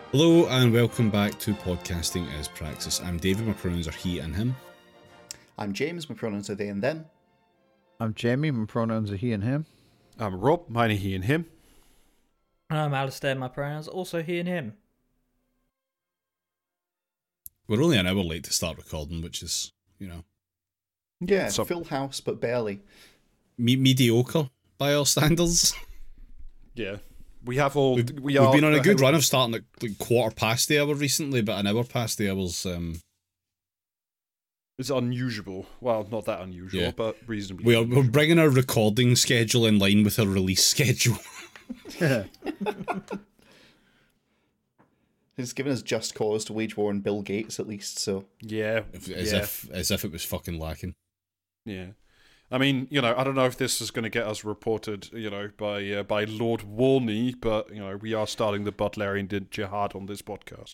Hello and welcome back to Podcasting as Praxis. I'm David, my pronouns are he and him. I'm James, my pronouns are they and them. I'm Jamie, my pronouns are he and him. I'm Rob, mine are he and him. And I'm Alistair, my pronouns also he and him. We're only an hour late to start recording, which is, Yeah, full house, but barely. mediocre by our standards. Yeah. We've been on a good run of starting at like quarter past the hour recently, but an hour past the hour's... It's unusual. Well, not that unusual, Yeah. but reasonably. We're bringing our recording schedule in line with our release schedule. It's given us just cause to wage war on Bill Gates, at least, so... Yeah. As if it was fucking lacking. Yeah. I mean, I don't know if this is going to get us reported, by Lord Wolney, but, we are starting the Butlerian jihad on this podcast.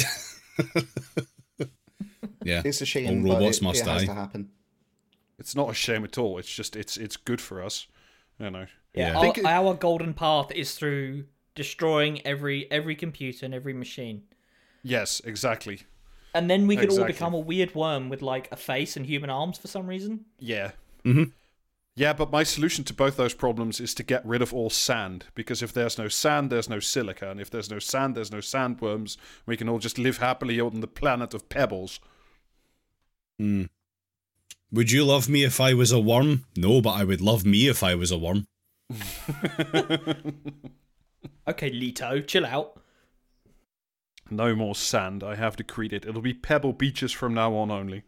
Yeah. It's a shame, all robots but must it has die. to happen. It's not a shame at all. It's just, it's good for us, Yeah, Yeah. Our golden path is through destroying every computer and every machine. Yes, exactly. And then we could all Exactly. become a weird worm with like a face and human arms for some reason. Yeah. Mm-hmm. Yeah, but my solution to both those problems is to get rid of all sand, because if there's no sand, there's no silica, and if there's no sand, there's no sandworms. We can all just live happily on the planet of pebbles. Mm. Would you love me if I was a worm? No, but I would love me if I was a worm. Okay, Leto, chill out. No more sand. I have decreed it. It'll be pebble beaches from now on only.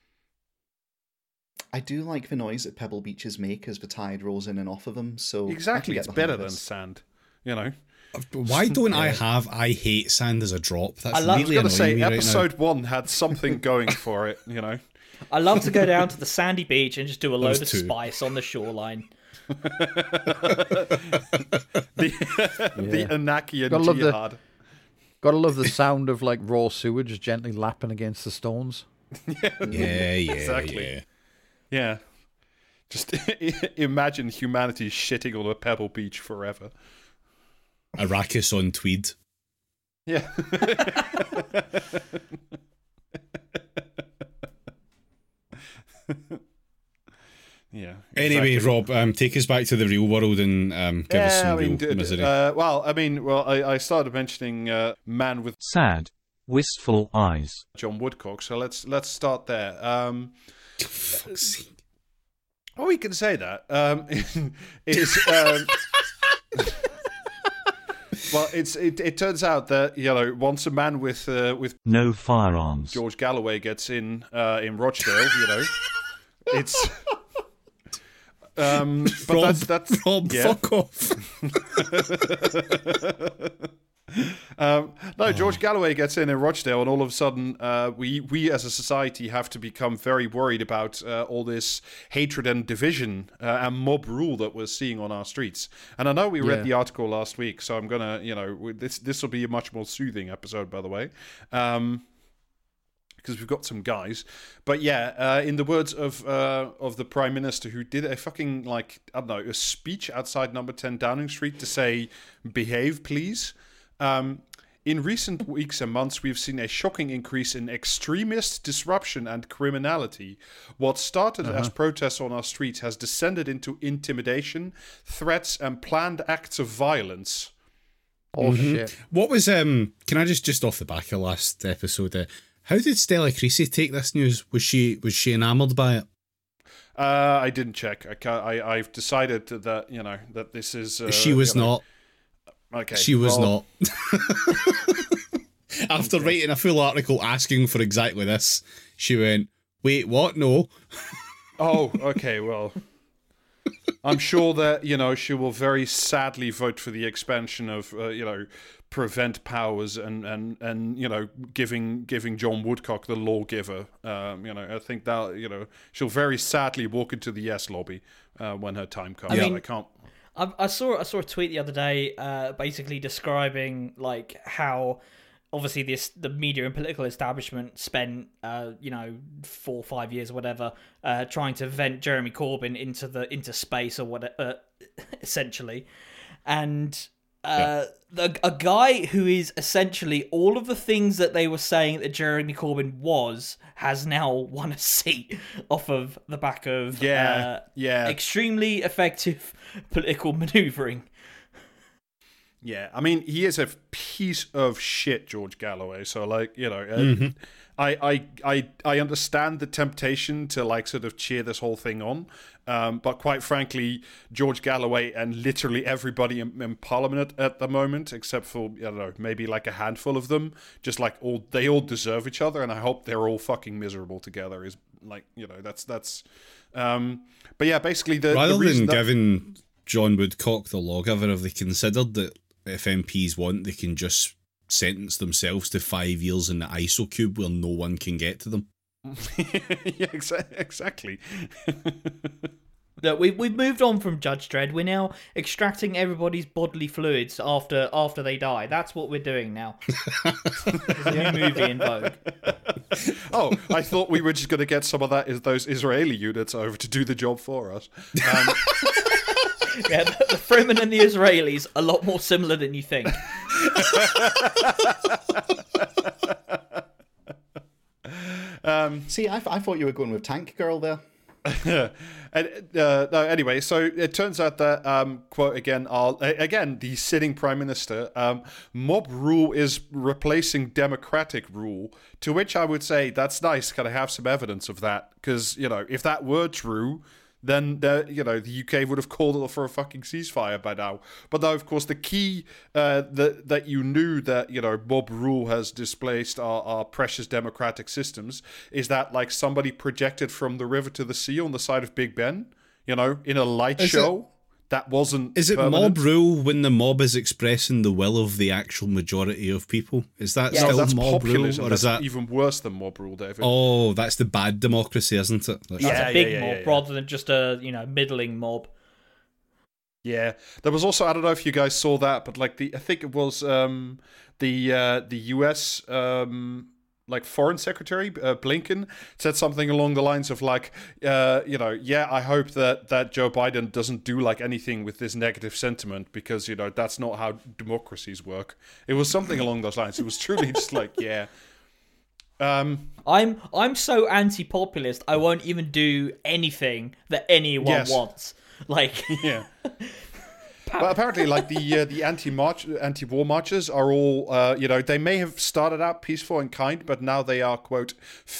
I do like the noise that pebble beaches make as the tide rolls in and off of them, so... Exactly, I it's can get better behind than this. sand. Why don't I have I hate sand as a drop? That's I was really I was annoying going to say, me episode 1 had something going for it, I love to go down to the sandy beach and just do a load was of two. spice on the shoreline. The Anakian Gotta love the- jihad. Gotta love the sound of like raw sewage gently lapping against the stones. Yeah, Exactly. yeah. Yeah. Just imagine humanity shitting on a pebble beach forever. Arrakis on Tweed. Yeah. Yeah. Anyway, exactly. Rob, take us back to the real world and give us some real misery. I started mentioning Man with Sad, wistful eyes. John Woodcock, so let's start there. Fuck's sake. Oh, we can say that. Well, it turns out that once a man with No firearms. George Galloway gets in Rochdale, it's. But Rob, that's Rob, yeah. fuck off. No, George Galloway gets in Rochdale, and all of a sudden, we as a society have to become very worried about all this hatred and division and mob rule that we're seeing on our streets. And I know we read Yeah. the article last week, so I'm gonna, this will be a much more soothing episode, by the way. Because we've got some guys, but yeah, in the words of the Prime Minister, who did a fucking a speech outside Number 10 Downing Street to say, "Behave, please." In recent weeks and months, we've seen a shocking increase in extremist disruption and criminality. What started as protests on our streets has descended into intimidation, threats, and planned acts of violence. Oh shit. What was can I just off the back of last episode? How did Stella Creasy take this news? Was she enamoured by it? I didn't check. I've decided that that this is. She was not. Okay. She was well, not. After writing a full article asking for exactly this, she went, "Wait, what? No." Oh, okay. Well, I'm sure that she will very sadly vote for the expansion of prevent powers and giving John Woodcock the lawgiver. I think that she'll very sadly walk into the yes lobby when her time comes. I mean, I can't. I saw a tweet the other day, basically describing like how obviously the media and political establishment spent 4 or 5 years or whatever trying to vent Jeremy Corbyn into space or whatever, essentially, and a guy who is essentially all of the things that they were saying that Jeremy Corbyn has now won a seat off of the back of extremely effective political manoeuvring. Yeah, I mean, he is a piece of shit, George Galloway. So, like, you know, I understand the temptation to, like, sort of cheer this whole thing on. But quite frankly, George Galloway and literally everybody in Parliament at the moment, except for, I don't know, maybe like a handful of them, just like they all deserve each other, and I hope they're all fucking miserable together. Is like, you know, that's. But yeah, basically rather the reason than giving John Woodcock the lawgiver, have they considered that if MPs want, they can just sentence themselves to 5 years in the ISO cube where no one can get to them? Yeah, exactly. Look, we've moved on from Judge Dredd. We're now extracting everybody's bodily fluids after they die. That's what we're doing now. There's a new movie in vogue. Oh, I thought we were just going to get some of those Israeli units over to do the job for us. Yeah, the Fremen and the Israelis a lot more similar than you think. See, I thought you were going with Tank Girl there. No, anyway, so it turns out that, quote again, the sitting prime minister, mob rule is replacing democratic rule, to which I would say that's nice. Can I have some evidence of that? Because, you know, if that were true, then the UK would have called for a fucking ceasefire by now. But now, of course, the key that you knew that, you know, mob rule has displaced our precious democratic systems is that, like, somebody projected from the river to the sea on the side of Big Ben, you know, in a light show. That wasn't. Is it permanent. mob rule when the mob is expressing the will of the actual majority of people? Is that still that's mob rule, populism. or That's is that even worse than mob rule, David? Oh, that's the bad democracy, isn't it? That's That's a big mob rather than just a middling mob. Yeah, there was also, I don't know if you guys saw that, but like I think it was the US like Foreign Secretary Blinken said something along the lines of like, I hope that Joe Biden doesn't do like anything with this negative sentiment because, you know, that's not how democracies work. It was something along those lines. It was truly just like, yeah. I'm so anti-populist. I won't even do anything that anyone wants. Like, yeah. But apparently, like the anti-war marches are all, they may have started out peaceful and kind, but now they are, quote,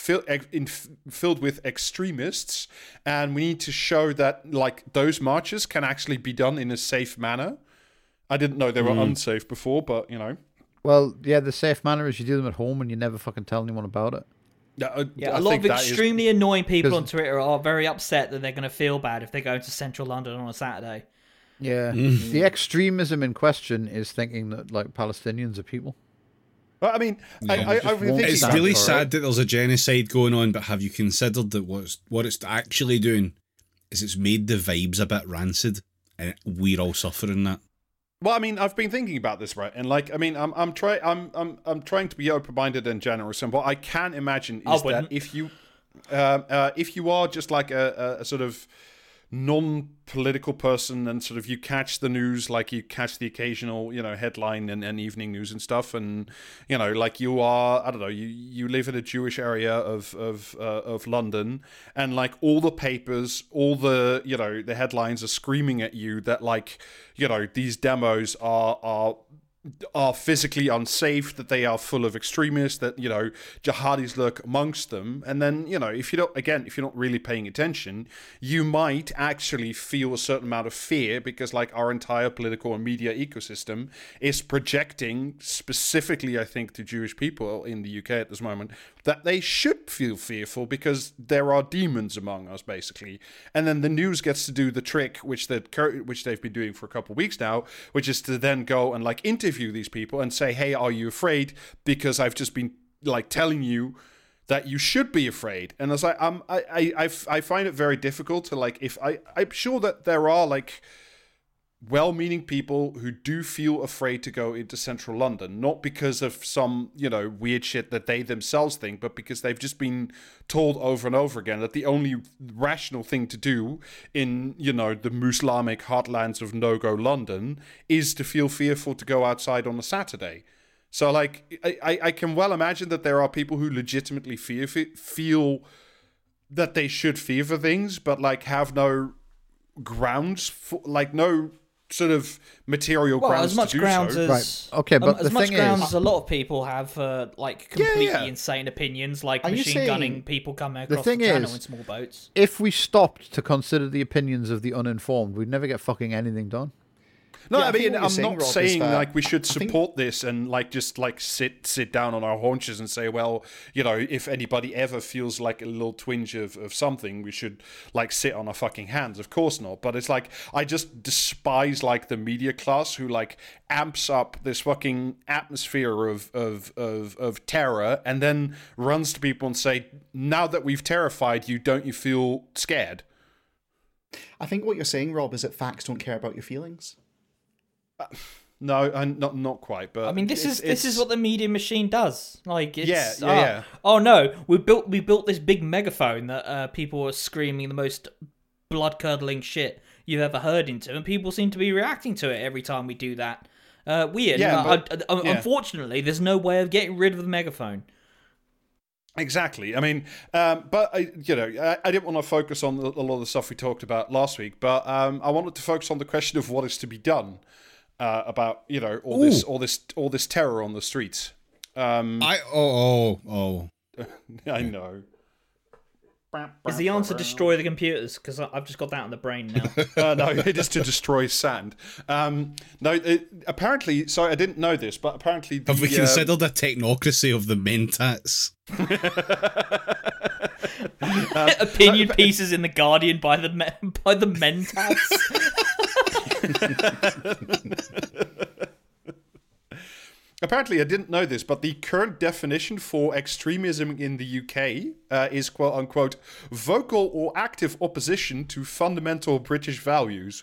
filled with extremists, and we need to show that like those marches can actually be done in a safe manner. I didn't know they were unsafe before, but you know. Well, yeah, the safe manner is you do them at home and you never fucking tell anyone about it. Yeah, a lot of extremely annoying people on Twitter are very upset that they're going to feel bad if they go to central London on a Saturday. Yeah, the extremism in question is thinking that like Palestinians are people. Well, I mean, it's really sad that there's a genocide going on, but have you considered that what it's actually doing is it's made the vibes a bit rancid, and we're all suffering that. Well, I mean, I've been thinking about this, right? And like, I mean, I'm trying to be open-minded and generous, and what I can imagine is that if you are just like a sort of non-political person and sort of you catch the news, like you catch the occasional, you know, headline and evening news and stuff, and you know, like you are, I don't know, you live in a Jewish area of London, and like all the papers, all the, you know, the headlines are screaming at you that like, you know, these demos are physically unsafe, that they are full of extremists, that, you know, jihadis lurk amongst them. And then, you know, if you're not really paying attention, you might actually feel a certain amount of fear because like our entire political and media ecosystem is projecting specifically, I think, to Jewish people in the UK at this moment that they should feel fearful because there are demons among us, basically. And then the news gets to do the trick, which they've been doing for a couple of weeks now, which is to then go and like interview these people and say, hey, are you afraid? Because I've just been like telling you that you should be afraid. And it's like, I find it very difficult to like, I'm sure that there are like well-meaning people who do feel afraid to go into central London, not because of some, weird shit that they themselves think, but because they've just been told over and over again that the only rational thing to do in, the Muslimic heartlands of no-go London is to feel fearful to go outside on a Saturday. So, like, I can well imagine that there are people who legitimately feel that they should fear for things, but, like, have no grounds, for, like, no sort of material grounds as much to do grounds so. as Right. Okay, but as the much thing grounds is, as a lot of people have like completely Yeah. insane opinions, like Are you machine saying- gunning people coming across the thing channel is- in small boats. if we stopped to consider the opinions of the uninformed, we'd never get fucking anything done. No, Yeah, I I think mean, what you're I'm saying, not Rob, is saying that like we should I think- support this and like just like sit down on our haunches and say, well, if anybody ever feels like a little twinge of something, we should like sit on our fucking hands. Of course not. But it's like I just despise like the media class who like amps up this fucking atmosphere of terror and then runs to people and say, now that we've terrified you, don't you feel scared? I think what you're saying, Rob, is that facts don't care about your feelings. No, not quite. But I mean, this it's- is what the media machine does. Like, it's, Yeah. Oh no, we built this big megaphone that people are screaming the most blood curdling shit you've ever heard into, and people seem to be reacting to it every time we do that. Weird. Yeah, but- yeah. Unfortunately, there's no way of getting rid of the megaphone. Exactly. I mean, but I didn't want to focus on a lot of the stuff we talked about last week, but I wanted to focus on the question of what is to be done about all this terror on the streets. I know. Is the answer destroy the computers? Because I've just got that on the brain now. No, it is to destroy sand. Apparently, sorry, I didn't know this, but apparently, have we considered a technocracy of the mentats? Opinion pieces in the Guardian by the mentats. Apparently, I didn't know this, but the current definition for extremism in the UK is quote unquote vocal or active opposition to fundamental British values.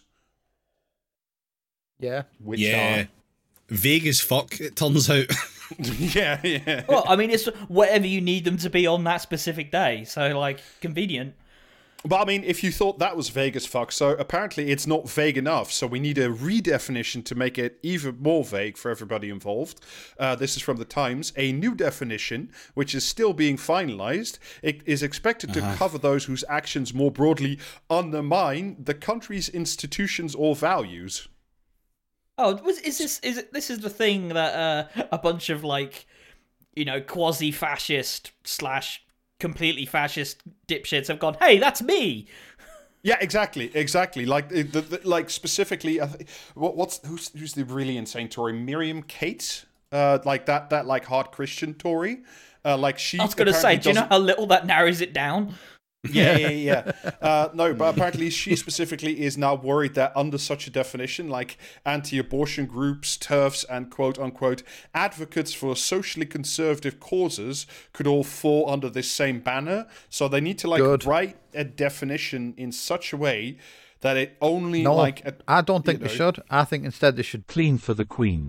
Yeah. Which Yeah. Vague as fuck, it turns out. yeah. Well, I mean, it's whatever you need them to be on that specific day. So, like, convenient. But I mean, if you thought that was vague as fuck, so apparently it's not vague enough. So we need a redefinition to make it even more vague for everybody involved. This is from the Times. A new definition, which is still being finalised, it is expected to cover those whose actions more broadly undermine the country's institutions or values. Oh, this is the thing that a bunch of like, quasi-fascist / completely fascist dipshits have gone, hey, that's me. Yeah, exactly. Like, like specifically, who's the really insane Tory? Miriam Cates, like that like hard Christian Tory. Like she. I was going to say, do you know how little that narrows it down? Yeah. No, but apparently she specifically is now worried that under such a definition, like anti-abortion groups, TERFs, and quote-unquote advocates for socially conservative causes could all fall under this same banner. So they need to write a definition in such a way that it only I don't think they should. I think instead they should Clean for the Queen.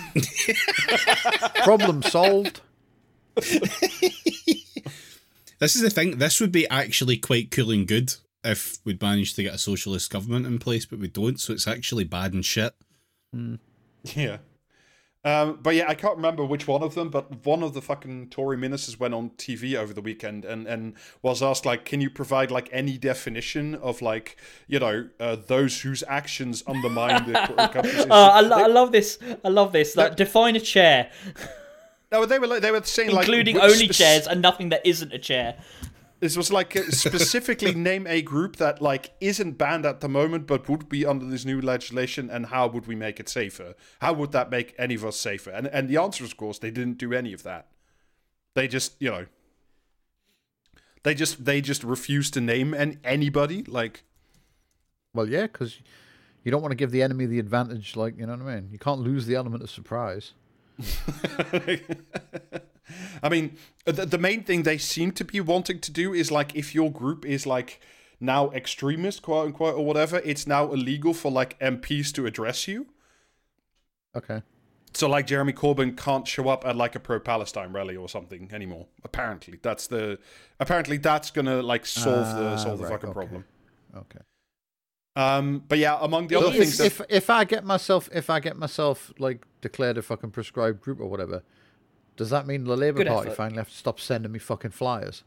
problem solved. This is the thing. This would be actually quite cool and good if we'd managed to get a socialist government in place, but we don't, so it's actually bad and shit. Yeah. But yeah, I can't remember which one of them, but one of the fucking Tory ministers went on TV over the weekend and was asked, like, can you provide, like, any definition of, like, those whose actions undermine the country's... I love this. Like, define a chair. No, they were saying, like... Including only chairs and nothing that isn't a chair. This was like specifically name a group that like isn't banned at the moment but would be under this new legislation, and how would we make it safer? How would that make any of us safer? And the answer is, of course, they didn't do any of that. They just, they just refused to name anybody. Like, Well, yeah, because you don't want to give the enemy the advantage. Like, you know what I mean? You can't lose the element of surprise. I mean, the main thing they seem to be wanting to do is like, if your group is like now extremist, quote unquote, or whatever, it's now illegal for like MPs to address you. Okay. So like Jeremy Corbyn can't show up at like a pro-Palestine rally or something anymore. Apparently, that's gonna like solve the fucking problem. Okay. But yeah, among the other things, if I get myself like declared a fucking prescribed group or whatever, does that mean the Labour Party finally have to stop sending me fucking flyers?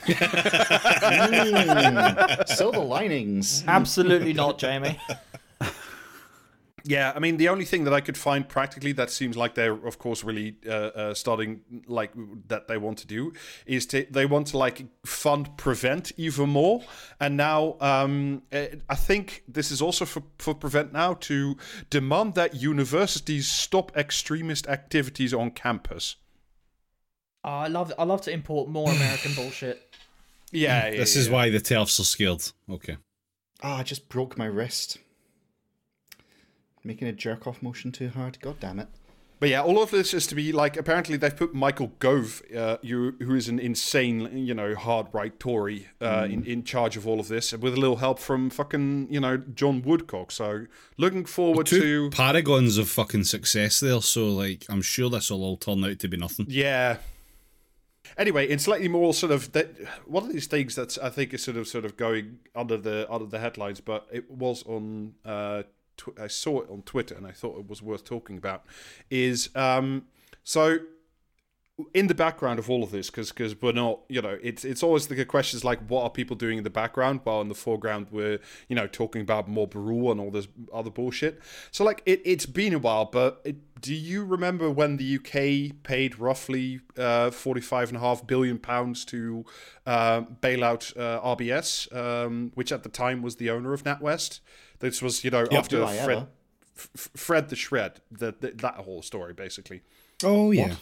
Silver linings. Absolutely not, Jamie. yeah, I mean, the only thing that I could find practically that seems like they're, of course, really starting like that they want to do is they want to like fund Prevent even more. And now I think this is also for Prevent now to demand that universities stop extremist activities on campus. Oh, I love to import more American bullshit. Yeah, this is why the TERFs are scared. Okay. I just broke my wrist. Making a jerk-off motion too hard. God damn it. But yeah, all of this is to be like, apparently they've put Michael Gove, who is an insane, hard right Tory, in charge of all of this, with a little help from fucking, John Woodcock. So looking forward to paragons of fucking success there. So like, I'm sure this will all turn out to be nothing. Yeah. Anyway, in slightly more sort of one of these things that I think is sort of going under the headlines, but it was on. I saw it on Twitter and I thought it was worth talking about. Is so in the background of all of this, because we're not, it's always the questions like, what are people doing in the background, while in the foreground we're talking about more Baru and all this other bullshit. So like it's been a while, but do you remember when the UK paid roughly £45.5 billion to bail out RBS, which at the time was the owner of NatWest? This was after Fred the Shred, that whole story basically. Oh yeah.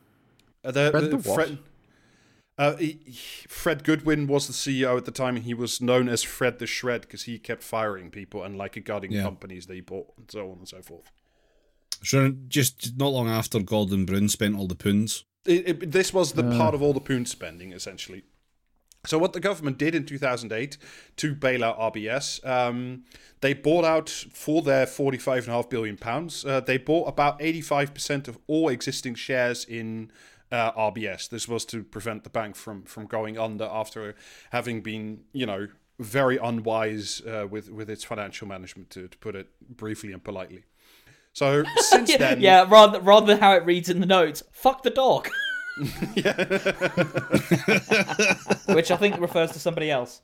Fred Goodwin was the CEO at the time, and he was known as Fred the Shred because he kept firing people and like guarding companies that he bought and so on and so forth. Sure, just not long after Gordon Brown spent all the pounds. This was the part of all the pound spending, essentially. So what the government did in 2008 to bail out RBS, they bought out, for their £45.5 billion, they bought about 85% of all existing shares in RBS. This was to prevent the bank from going under after having been, very unwise with its financial management, to put it briefly and politely. So since then... Yeah, rather than how it reads in the notes, fuck the dog. Which I think refers to somebody else.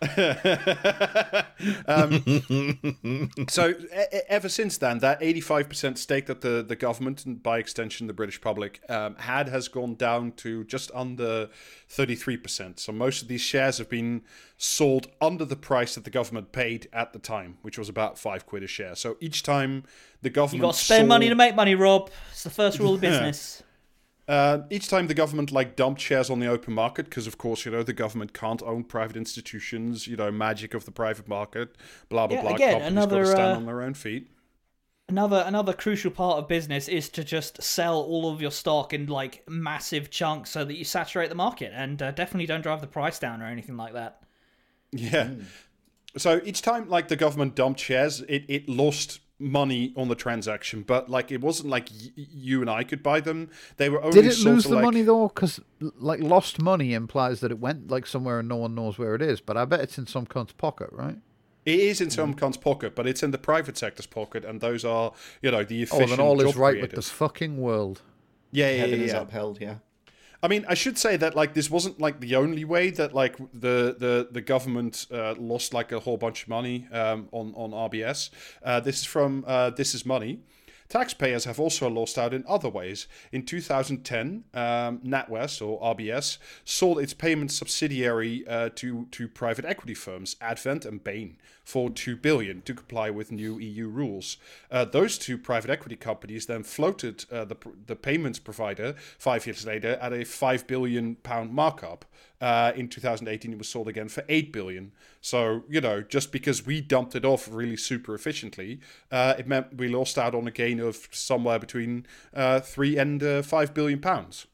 So ever since then, that 85% stake that the government, and by extension the British public, has gone down to just under 33%. So most of these shares have been sold under the price that the government paid at the time, which was about £5 a share. So each time the government... You got to spend money to make money, Rob. It's the first rule of business. Each time the government dumped shares on the open market, because of course the government can't own private institutions, magic of the private market, blah blah blah. Again, companies got to stand on their own feet. Another crucial part of business is to just sell all of your stock in massive chunks so that you saturate the market, and definitely don't drive the price down or anything like that. Yeah. So each time the government dumped shares, it lost money on the transaction, but it wasn't like you and I could buy them. They were only... Did it lose the money though? Because lost money implies that it went somewhere and no one knows where it is, but I bet it's in some cunt's pocket, right? It is in some cunt's pocket, but it's in the private sector's pocket, and those are the efficient... Oh, then all is right creators. with the fucking world. Yeah. Heaven is upheld, yeah. I mean, I should say that this wasn't the only way that the government lost a whole bunch of money on RBS. This is from This Is Money. Taxpayers have also lost out in other ways. In 2010, NatWest, or RBS, sold its payment subsidiary to private equity firms, Advent and Bain, for $2 billion to comply with new EU rules. Those two private equity companies then floated the payments provider 5 years later at a £5 billion markup. In 2018, it was sold again for $8 billion. So, just because we dumped it off really super efficiently, it meant we lost out on a gain of somewhere between £3 and £5 billion.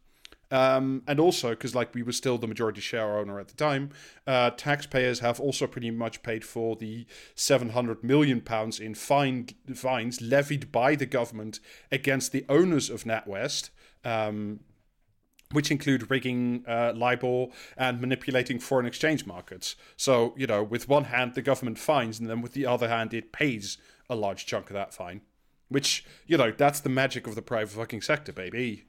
And also, because like we were still the majority share owner at the time, taxpayers have also pretty much paid for the £700 million in fines levied by the government against the owners of NatWest, which include rigging LIBOR and manipulating foreign exchange markets. So, with one hand, the government fines, and then with the other hand, it pays a large chunk of that fine. Which, that's the magic of the private fucking sector, baby.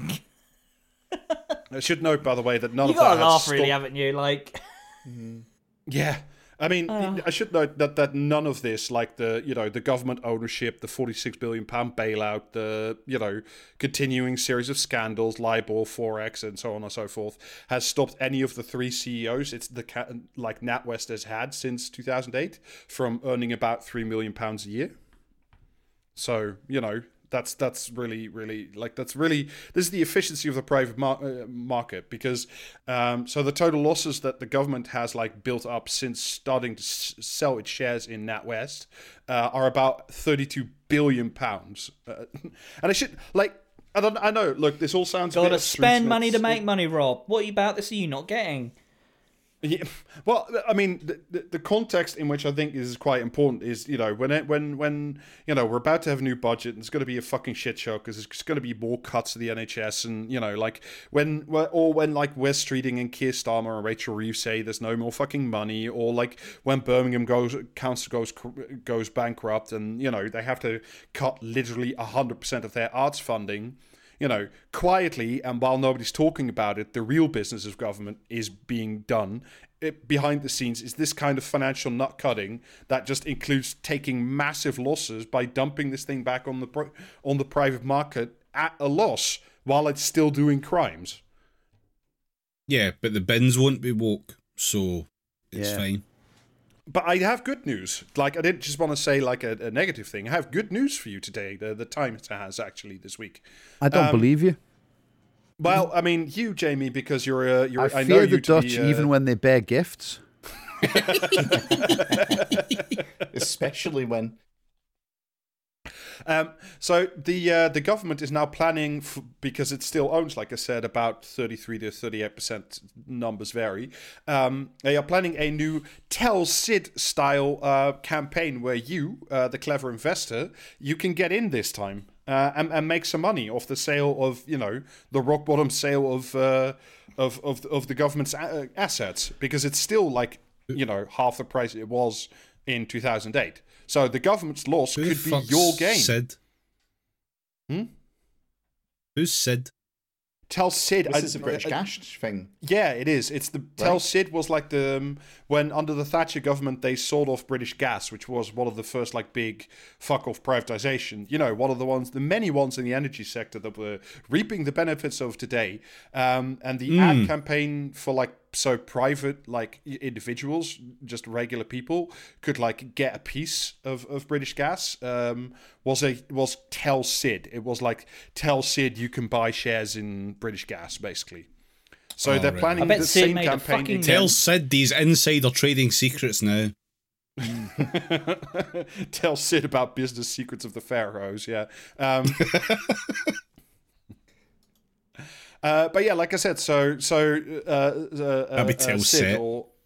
I should note, by the way, that none of that has You got to laugh, really, haven't you? Like, yeah. I mean, I should note that none of this, like the government ownership, the £46 billion bailout, the continuing series of scandals, LIBOR, Forex, and so on and so forth, has stopped any of the three CEOs like NatWest has had since 2008 from earning about £3 million a year. So that's really, really this is the efficiency of the private market, because so the total losses that the government has like built up since starting to sell its shares in NatWest are about £32 billion. And I should I know. Look, this all sounds. Gotta spend money to make money, Rob. What about this? Are you not getting? Yeah, well, I mean, the context in which I think is quite important is, when we're about to have a new budget and it's going to be a fucking shit show because there's going to be more cuts to the NHS, and when Wes Streeting and Keir Starmer and Rachel Reeves say there's no more fucking money, or like when Birmingham Council goes bankrupt and they have to cut literally 100% of their arts funding. Quietly, and while nobody's talking about it, the real business of government is being done behind the scenes. Is this kind of financial nut cutting that just includes taking massive losses by dumping this thing back on the private market at a loss while it's still doing crimes. Yeah, but the bins won't be woke, so it's fine. But I have good news. Like, I didn't just want to say like a negative thing. I have good news for you today. The Times has actually this week. I don't believe you. Well, I mean, you, Jamie, because you're. I fear the Dutch even when they bear gifts. Especially when. So the government is now planning, because it still owns, like I said, about 33 to 38%, numbers vary. They are planning a new Tell Sid style campaign where you, the clever investor, you can get in this time and make some money off the sale of, the rock bottom sale of the government's assets, because it's still like, half the price it was in 2008. So the government's loss could be your gain. Sid? Who's Sid? Tell Sid. This is a British gas thing. Yeah, it is. It's the Tell Sid was like the when under the Thatcher government they sold off British Gas, which was one of the first like big fuck off privatization. One of the many ones in the energy sector that we're reaping the benefits of today. And the ad campaign for like so private like individuals, just regular people, could like get a piece of British Gas. Was Tell Sid. It was like Tell Sid you can buy shares in British Gas, basically. So they're planning the same campaign. Tell Sid these insider trading secrets now. Tell Sid about business secrets of the pharaohs. Yeah. But yeah, like I said, so Tell Sid.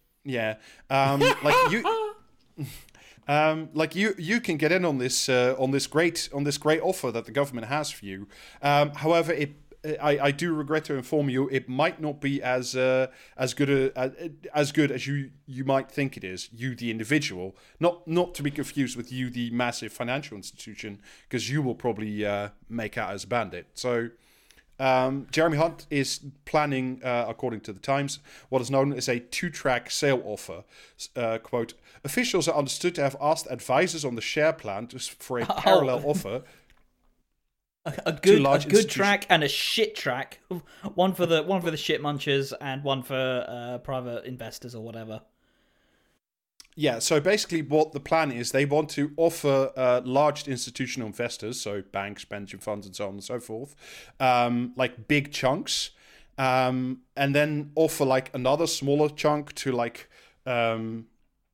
Like you can get in on this great offer that the government has for you. However, I do regret to inform you, it might not be as good as you might think it is. You, the individual, not to be confused with you, the massive financial institution, because you will probably make out as a bandit. So. Jeremy Hunt is planning, according to the Times, what is known as a 2-track sale offer. Quote, officials are understood to have asked advisors on the share plan for a parallel offer. A good track and a shit track. One for the shit munchers and one for private investors or whatever. Yeah, so basically what the plan is, they want to offer large institutional investors, so banks, pension funds, and so on and so forth, like big chunks, and then offer like another smaller chunk to like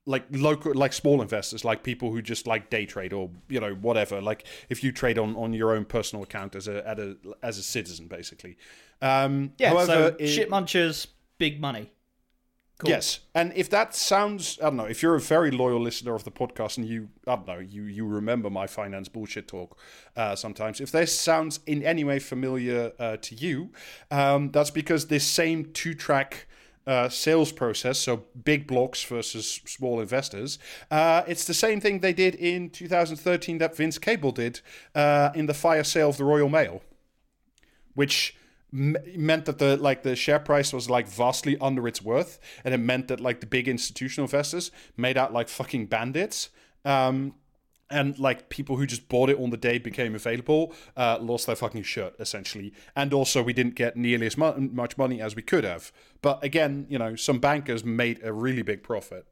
local, like small investors, like people who just like day trade or whatever. Like if you trade on your own personal account as a citizen, basically. However, shit munchers, big money. Cool. Yes, and if that sounds, I don't know, if you're a very loyal listener of the podcast and you remember my finance bullshit talk sometimes, if this sounds in any way familiar to you, that's because this same two-track sales process, so big blocks versus small investors, it's the same thing they did in 2013 that Vince Cable did in the fire sale of the Royal Mail, which meant that the share price was like vastly under its worth, and it meant that like the big institutional investors made out like fucking bandits, and like people who just bought it on the day it became available lost their fucking shirt essentially. And also we didn't get nearly as much money as we could have, but again, some bankers made a really big profit.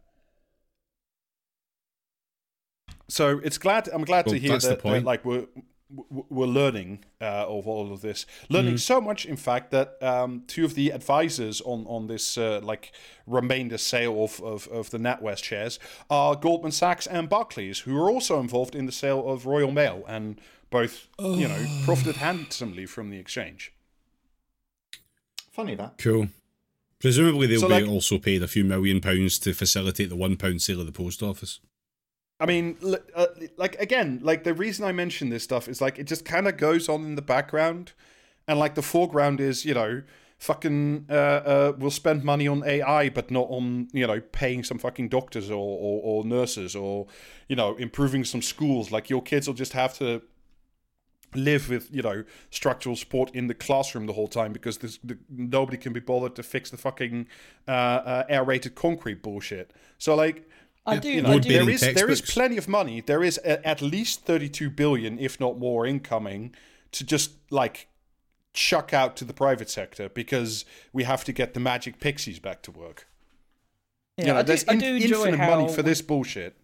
So I'm glad to hear that like we're learning of all of this. Learning so much, in fact, that two of the advisors on this remainder sale of the NatWest shares are Goldman Sachs and Barclays, who are also involved in the sale of Royal Mail, and both profited handsomely from the exchange. Funny that. Cool. Presumably they'll be also paid a few £1 million to facilitate the £1 sale of the post office. I mean, again, the reason I mention this stuff is it just kind of goes on in the background, and the foreground is fucking we'll spend money on AI, but not on paying some fucking doctors or nurses or improving some schools. Like your kids will just have to live with structural support in the classroom the whole time because nobody can be bothered to fix the fucking aerated concrete bullshit. So there is plenty of money. There is at least 32 billion, if not more, incoming to just chuck out to the private sector because we have to get the magic pixies back to work. Yeah, there's infinite money for this bullshit.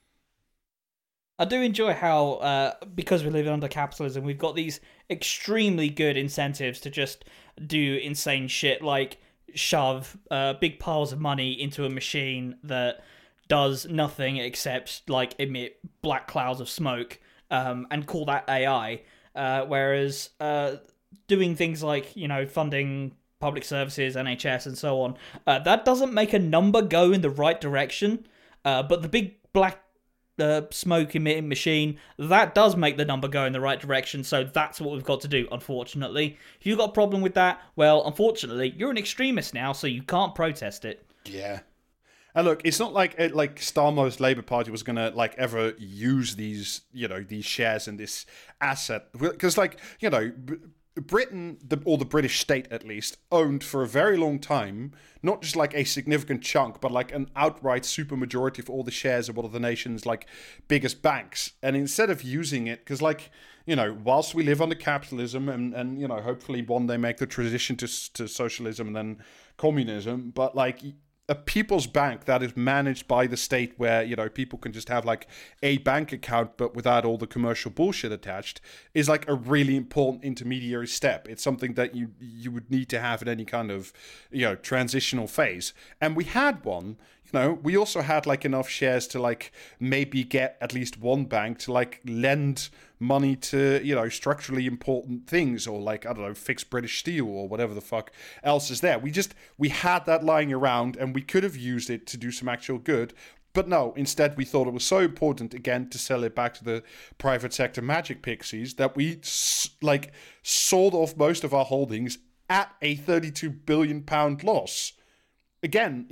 I do enjoy how, because we live under capitalism, we've got these extremely good incentives to just do insane shit, like shove big piles of money into a machine that does nothing except emit black clouds of smoke, and call that AI. Whereas doing things like funding public services, NHS, and so on, that doesn't make a number go in the right direction. But the big black smoke emitting machine, that does make the number go in the right direction. So that's what we've got to do. Unfortunately, if you've got a problem with that, well, unfortunately, you're an extremist now, so you can't protest it. Yeah. And look, it's not like Starmer's Labour Party was gonna ever use these these shares and this asset, because Britain, or the British state at least, owned for a very long time not just a significant chunk, but an outright supermajority of all the shares of one of the nation's biggest banks. And instead of using it, because whilst we live under capitalism and hopefully one day make the transition to socialism and then communism, but a people's bank that is managed by the state where, people can just have a bank account but without all the commercial bullshit attached is a really important intermediary step. It's something that you would need to have in any kind of, transitional phase. And we had one. We also had enough shares to maybe get at least one bank to lend money to structurally important things, or I don't know, fix British Steel or whatever the fuck else is there. We had that lying around and we could have used it to do some actual good. But no, instead we thought it was so important, again, to sell it back to the private sector magic pixies that we sold off most of our holdings at a £32 billion loss. Again,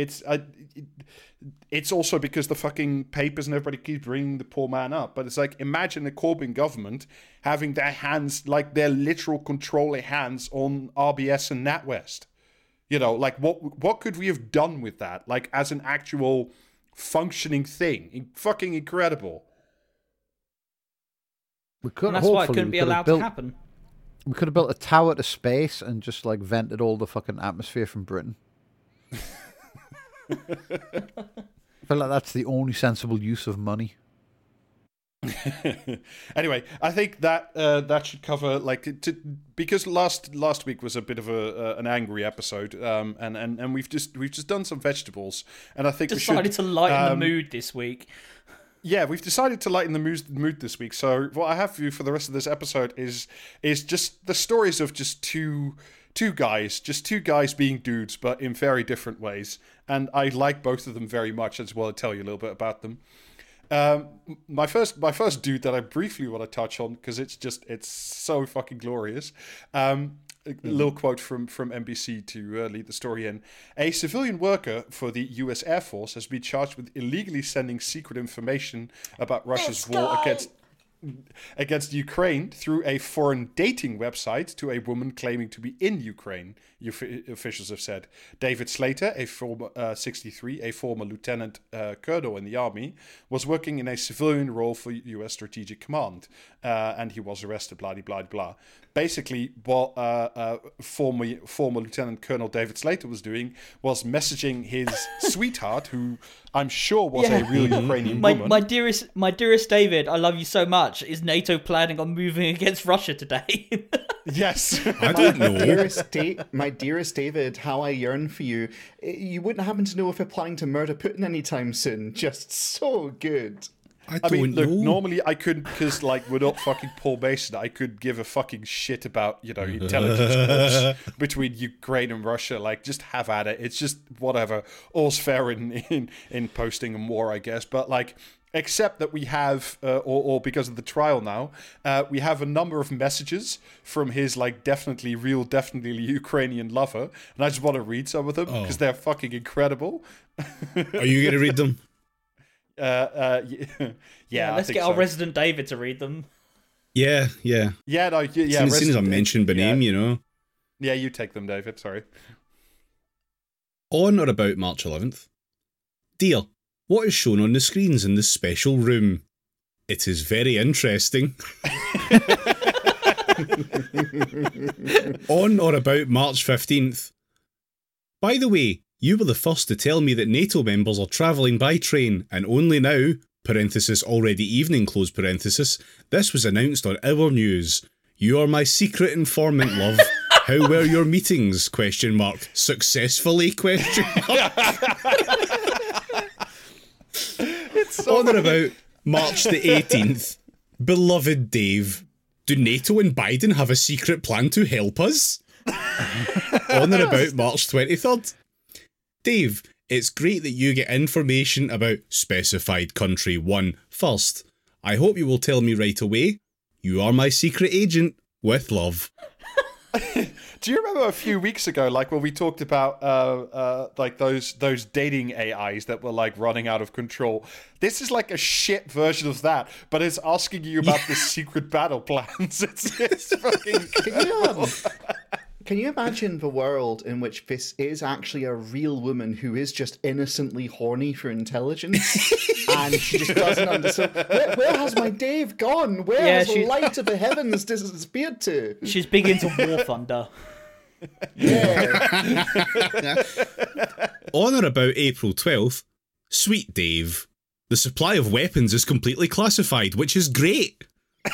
it's also because the fucking papers and everybody keeps bringing the poor man up. But it's imagine the Corbyn government having their hands, their literal controlling hands on RBS and NatWest. What could we have done with that? As an actual functioning thing. Fucking incredible. And that's why it couldn't be allowed to happen. We could have built a tower to space and just vented all the fucking atmosphere from Britain. I feel like that's the only sensible use of money. Anyway, I think that that should cover because last week was a bit of an angry episode, and we've just done some vegetables, and I think decided we should to lighten the mood this week. Yeah, we've decided to lighten the mood this week. So what I have for you for the rest of this episode is just the stories of just two guys being dudes, but in very different ways. And I like both of them very much. I just want to tell you a little bit about them. My first dude that I briefly want to touch on, because it's so fucking glorious. A little quote from NBC to lead the story in. A civilian worker for the U.S. Air Force has been charged with illegally sending secret information about Russia's war against Ukraine through a foreign dating website to a woman claiming to be in Ukraine, officials have said. David Slater, a former 63, a former lieutenant colonel in the army, was working in a civilian role for U.S. Strategic Command, and he was arrested, blah, blah, blah, blah. Basically, what former Lieutenant Colonel David Slater was doing was messaging his sweetheart, who I'm sure was a real Ukrainian woman. My dearest David, I love you so much. Is NATO planning on moving against Russia today? Yes. I don't know. My dearest David, how I yearn for you. You wouldn't happen to know if they're planning to murder Putin anytime soon. Just so good. I mean, look, normally I couldn't, because, we're not fucking Paul Mason. I could give a fucking shit about, intelligence wars between Ukraine and Russia. Just have at it. It's just whatever. All's fair in posting and war, I guess. But, except that we have, or because of the trial now, we have a number of messages from his, definitely Ukrainian lover. And I just want to read some of them, because they're fucking incredible. Are you going to read them? Yeah. Let's get our resident David to read them. Yeah. Yeah, no, yeah. As soon as I mentioned by name, Yeah, you take them, David. Sorry. On or about March 11th. Dear, what is shown on the screens in this special room? It is very interesting. On or about March 15th. By the way, you were the first to tell me that NATO members are travelling by train, and only now, parenthesis already evening, close parenthesis, this was announced on our news. You are my secret informant, love. How were your meetings? ? Successfully? ? On or about March the 18th. Beloved Dave, do NATO and Biden have a secret plan to help us? On or about March 23rd. Dave, it's great that you get information about specified country 1 first. I hope you will tell me right away. You are my secret agent. With love. Do you remember a few weeks ago, when we talked about those dating AIs that were running out of control? This is a shit version of that, but it's asking you about the secret battle plans. It's fucking. Can you imagine the world in which this is actually a real woman who is just innocently horny for intelligence, and she just doesn't understand? Where has my Dave gone? Where has the light of the heavens disappeared to? She's big into War Thunder. Yeah. On or about April 12th, sweet Dave, the supply of weapons is completely classified, which is great.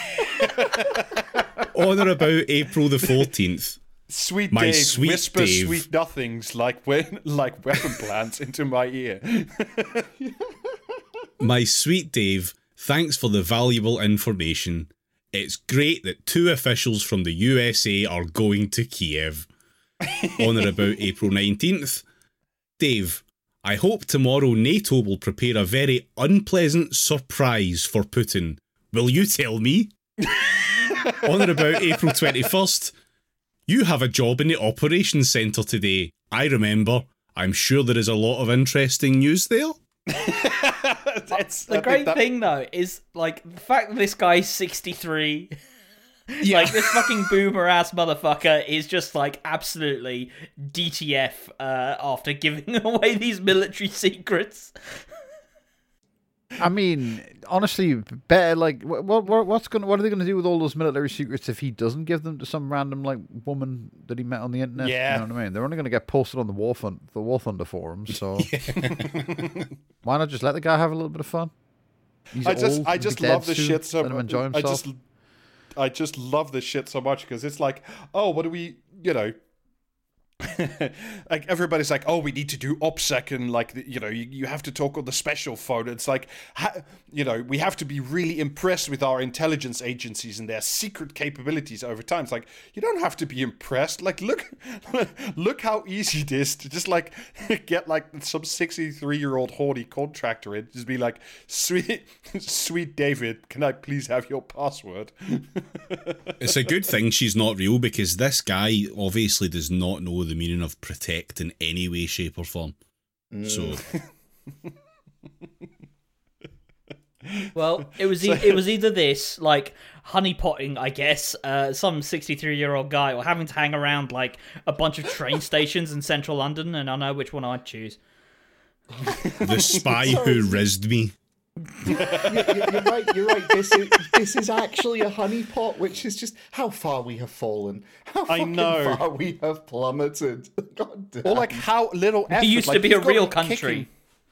On or about April the 14th. Sweet Dave, whisper sweet nothings like weapon plans into my ear. My sweet Dave, thanks for the valuable information. It's great that 2 officials from the USA are going to Kiev. On or about April 19th. Dave, I hope tomorrow NATO will prepare a very unpleasant surprise for Putin. Will you tell me? On or about April 21st. You have a job in the operations centre today. I remember. I'm sure there is a lot of interesting news there. The great thing, though, is, the fact that this guy's 63... Yeah. This fucking boomer-ass motherfucker is just, absolutely DTF after giving away these military secrets. I mean, honestly, better, what are they going to do with all those military secrets if he doesn't give them to some random, woman that he met on the internet? Yeah. You know what I mean? They're only going to get posted on the War Thunder forums, so... Why not just let the guy have a little bit of fun? He's I just old, I he'd be just dead love this soon, shit so let him enjoy himself. I just love this shit so much because it's like, oh, what do we, you know, like everybody's like, oh, we need to do OPSEC and like, you know, you have to talk on the special phone. It's like, you know, we have to be really impressed with our intelligence agencies and their secret capabilities over time. It's like, you don't have to be impressed. Like, look how easy it is to just like get like some 63-year-old horny contractor in, just be like, sweet David, can I please have your password? It's a good thing she's not real, because this guy obviously does not know the meaning of protect in any way, shape, or form. So, Well, it was either this, like, honeypotting, I guess, some 63-year-old guy, or having to hang around, like, a bunch of train stations in central London, and I know which one I'd choose. the spy who rizzed me. You're right. This is actually a honeypot, which is just how far we have fallen. How fucking far we have plummeted. God damn. Or like how little effort. It used to be a real country.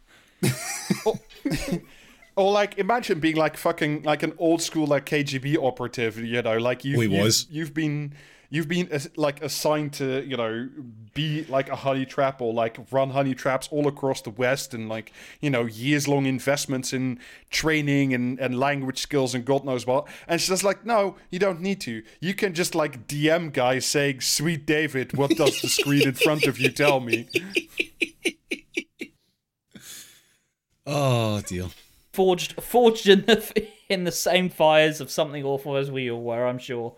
Or like, imagine being like fucking like an old school like KGB operative, you know, like you've been like assigned to, you know, be like a honey trap or like run honey traps all across the West, and like, you know, years long investments in training and language skills and God knows what. And she's just like, no, you don't need to. You can just like DM guys saying, sweet David, what does the screen in front of you tell me? Oh dear. Forged in the same fires of something awful as we all were, I'm sure.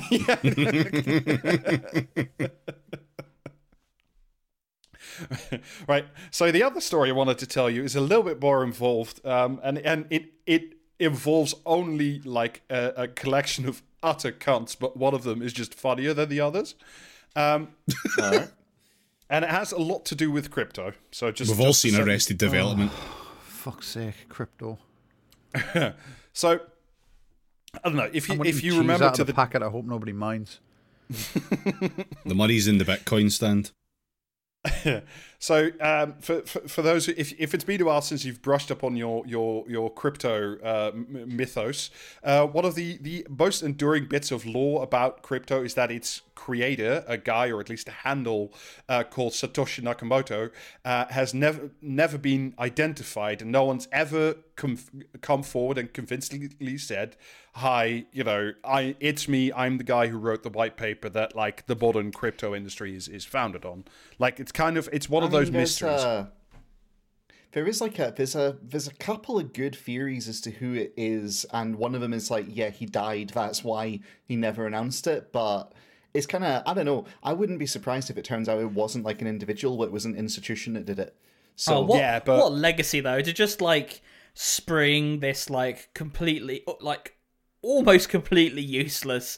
Right. So the other story I wanted to tell you is a little bit more involved, and it involves only like a collection of utter cunts, but one of them is just funnier than the others. All right. And it has a lot to do with crypto. So We've all seen Arrested Development. Fuck's sake, crypto. So I don't know if you remember out to of the packet. I hope nobody minds. The money's in the Bitcoin stand. So for those if it's been a while since you've brushed up on your crypto mythos, one of the most enduring bits of lore about crypto is that its creator, a guy or at least a handle called Satoshi Nakamoto, has never been identified, and no one's ever come forward and convincingly said, hi, you know, it's me, I'm the guy who wrote the white paper that like the modern crypto industry is founded on. Like it's one of those mysteries. There's a couple of good theories as to who it is, and one of them is like, yeah, he died, that's why he never announced it, but it's kind of, I don't know, I wouldn't be surprised if it turns out it wasn't like an individual, but it was an institution that did it. So what legacy though, to just like spring this like completely, like almost completely useless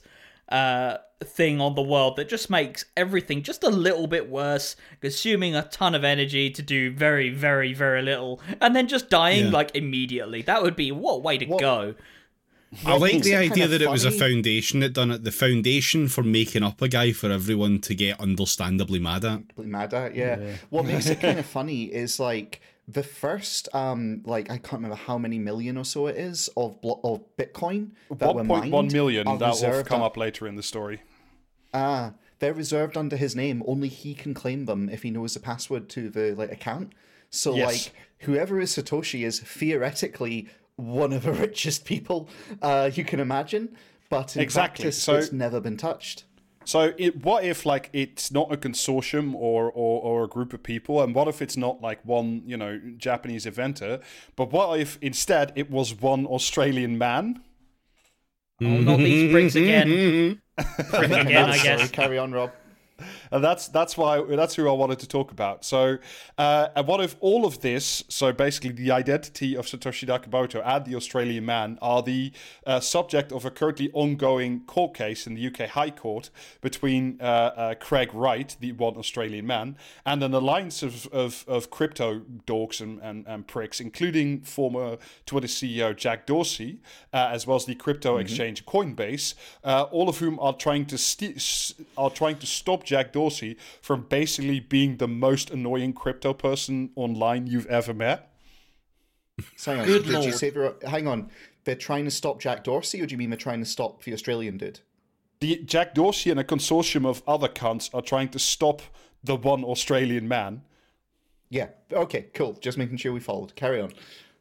thing on the world that just makes everything just a little bit worse, consuming a ton of energy to do very, very, very little, and then just dying like immediately. That would be what way to go. I like the idea that it was a foundation that done it. The foundation for making up a guy for everyone to get understandably mad at. Yeah. What makes it kind of funny is like the first, like I can't remember how many million or so it is of Bitcoin that were mined. 1.1 million. That will come up later in the story. They're reserved under his name. Only he can claim them if he knows the password to the like account. So like whoever is Satoshi is theoretically one of the richest people you can imagine, but in practice, it's never been touched. So what if like it's not a consortium or a group of people, and what if it's not like one, you know, Japanese inventor, but what if instead it was one Australian man? Oh, not these bricks again. I guess. Sorry, carry on, Rob. And that's who I wanted to talk about. So, and what if all of this? So basically, the identity of Satoshi Nakamoto and the Australian man are the subject of a currently ongoing court case in the UK High Court between Craig Wright, the one Australian man, and an alliance of crypto dorks and pricks, including former Twitter CEO Jack Dorsey, as well as the crypto exchange Coinbase, all of whom are trying to stop Jack Dorsey from basically being the most annoying crypto person online you've ever met. So hang on, Good did you lord. say hang on? They're trying to stop Jack Dorsey, or do you mean they're trying to stop the Australian dude? The Jack Dorsey and a consortium of other cunts are trying to stop the one Australian man. Yeah. Okay. Cool. Just making sure we followed. Carry on.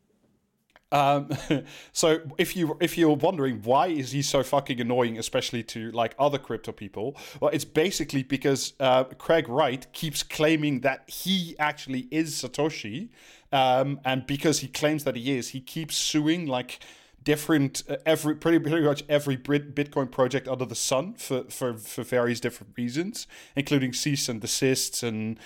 So if you're wondering why is he so fucking annoying, especially to like other crypto people, well, it's basically because Craig Wright keeps claiming that he actually is Satoshi, and because he claims that he is, he keeps suing like different pretty much every Bitcoin project under the sun for various different reasons, including cease and desists and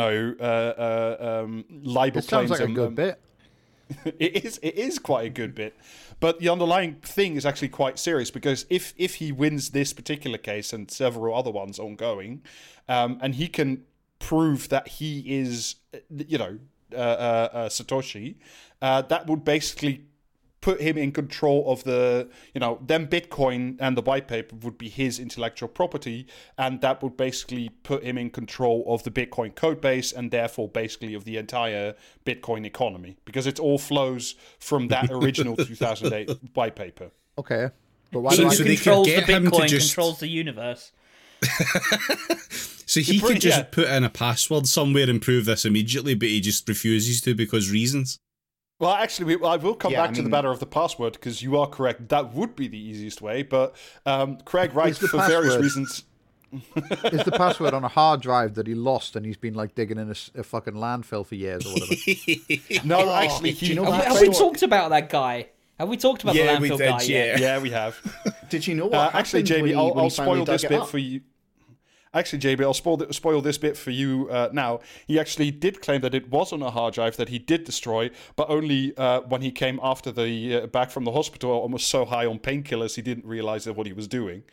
libel This sounds claims. like a and, good bit. It is quite a good bit, but the underlying thing is actually quite serious because if he wins this particular case and several other ones ongoing, and he can prove that he is Satoshi, that would basically put him in control of the, then Bitcoin and the white paper would be his intellectual property, and that would basically put him in control of the Bitcoin code base and therefore basically of the entire Bitcoin economy, because it all flows from that original 2008 white paper. Okay. But why He do I... So they could controls the get him to Bitcoin, just- controls the universe. So he could just yeah. put in a password somewhere and prove this immediately, but he just refuses to because reasons. Well, actually, I will come Yeah, back I to the mean- matter of the password, because you are correct. That would be the easiest way, but Craig Wright, Is the for various password- reasons... Is the password on a hard drive that he lost and he's been like digging in a fucking landfill for years or whatever? No, actually, do you know he... what? Have we talked about that guy? Have we talked about the landfill guy yet? Yeah, we have. Did you know what Actually, happened Jamie, when he I'll finally spoil this dug it bit up? for you. Actually, JB, I'll spoil this bit for you now. He actually did claim that it was on a hard drive that he did destroy, but only when he came after the back from the hospital and was so high on painkillers he didn't realize that what he was doing.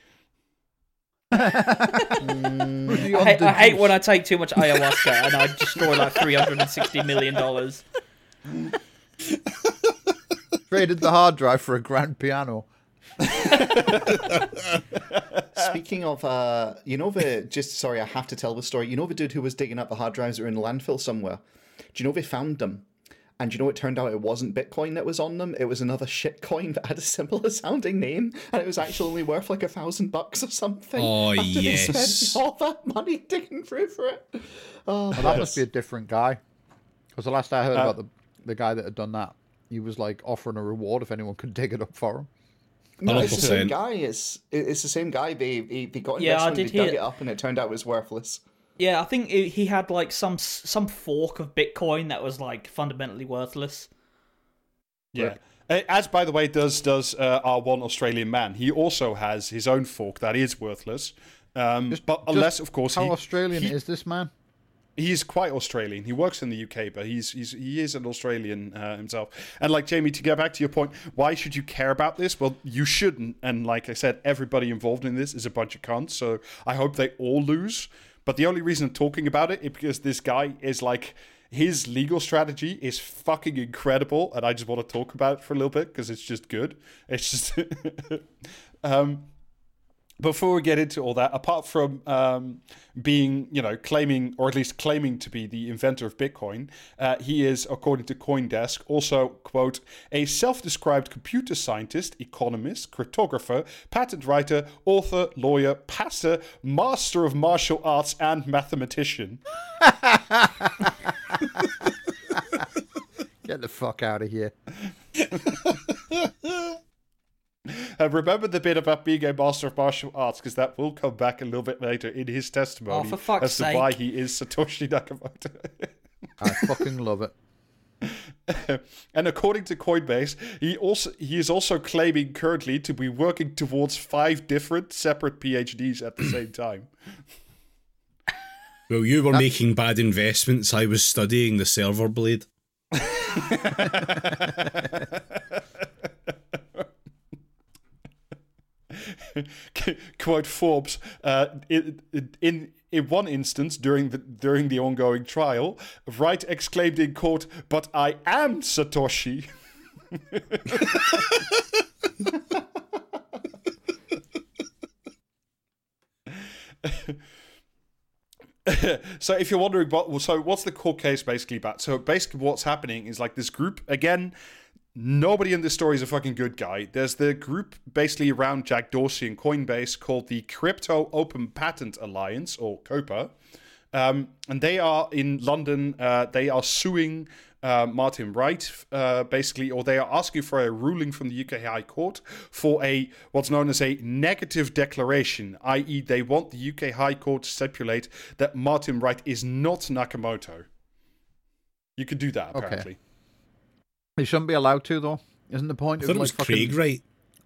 I hate when I take too much ayahuasca and I destroy like $360 million. Traded the hard drive for a grand piano. Speaking of, I have to tell the story. You know the dude who was digging up the hard drives that were in a landfill somewhere? Do you know they found them? And do you know it turned out it wasn't Bitcoin that was on them? It was another shit coin that had a similar sounding name, and it was actually only worth like $1,000 or something. Oh, after they yes. spent all that money digging through for it. Oh, Well, that must be a different guy. Because the last I heard about the guy that had done that, he was like offering a reward if anyone could dig it up for him. no, it's the same 100%. guy. It's the same guy. They got Yeah, I investment, did they dug hear- it up, and it turned out it was worthless. Yeah, I think he had like some fork of Bitcoin that was like fundamentally worthless. Yeah. As, by the way, does our one Australian man. He also has his own fork that is worthless. But unless, of course, How Australian he is this man? He's quite Australian. He works in the UK, but he is an Australian himself. And like Jamie, to get back to your point, why should you care about this? Well, you shouldn't. And like I said, everybody involved in this is a bunch of cunts. So I hope they all lose. But the only reason I'm talking about it is because this guy is like, his legal strategy is fucking incredible, and I just want to talk about it for a little bit because it's just good. It's just before we get into all that, apart from being, claiming, or at least claiming to be the inventor of Bitcoin, he is, according to CoinDesk, also, quote, a self-described computer scientist, economist, cryptographer, patent writer, author, lawyer, pastor, master of martial arts, and mathematician. Get the fuck out of here. Remember the bit about being a master of martial arts, because that will come back a little bit later in his testimony Oh, for fuck's as to sake. why he is Satoshi Nakamoto. I fucking love it. And according to Coinbase, he is also claiming currently to be working towards 5 different separate PhDs at the same time. Well, you were making bad investments. I was studying the server blade. Quote Forbes, in one instance during the ongoing trial, Wright exclaimed in court, "But I am Satoshi." So if you're wondering, what's the court case basically about? So basically what's happening is like this group, again, nobody in this story is a fucking good guy. There's the group basically around Jack Dorsey and Coinbase called the Crypto Open Patent Alliance, or COPA. And they are in London. They are suing Martin Wright, basically, or they are asking for a ruling from the UK High Court for what's known as a negative declaration, i.e. they want the UK High Court to stipulate that Martin Wright is not Nakamoto. You could do that, apparently. Okay. They shouldn't be allowed to, though. Isn't the point I thought of it was like fucking... Craig Wright.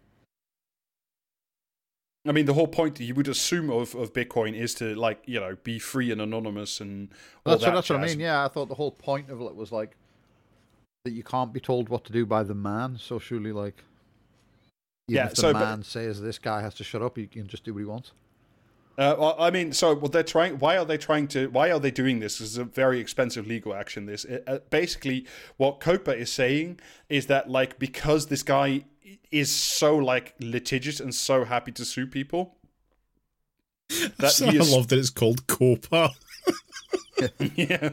I mean, the whole point you would assume of Bitcoin is to, like, you know, be free and anonymous and all That's what I jazz. mean. Yeah, I thought the whole point of it was like that you can't be told what to do by the man. So surely, like, even if the man says this guy has to shut up, he can just do what he wants. Well, I mean, so what they're trying. Why are they doing this? This is a very expensive legal action. Basically, what COPA is saying is that, like, because this guy is so, like, litigious and so happy to sue people, that I love that it's called COPA. Yeah.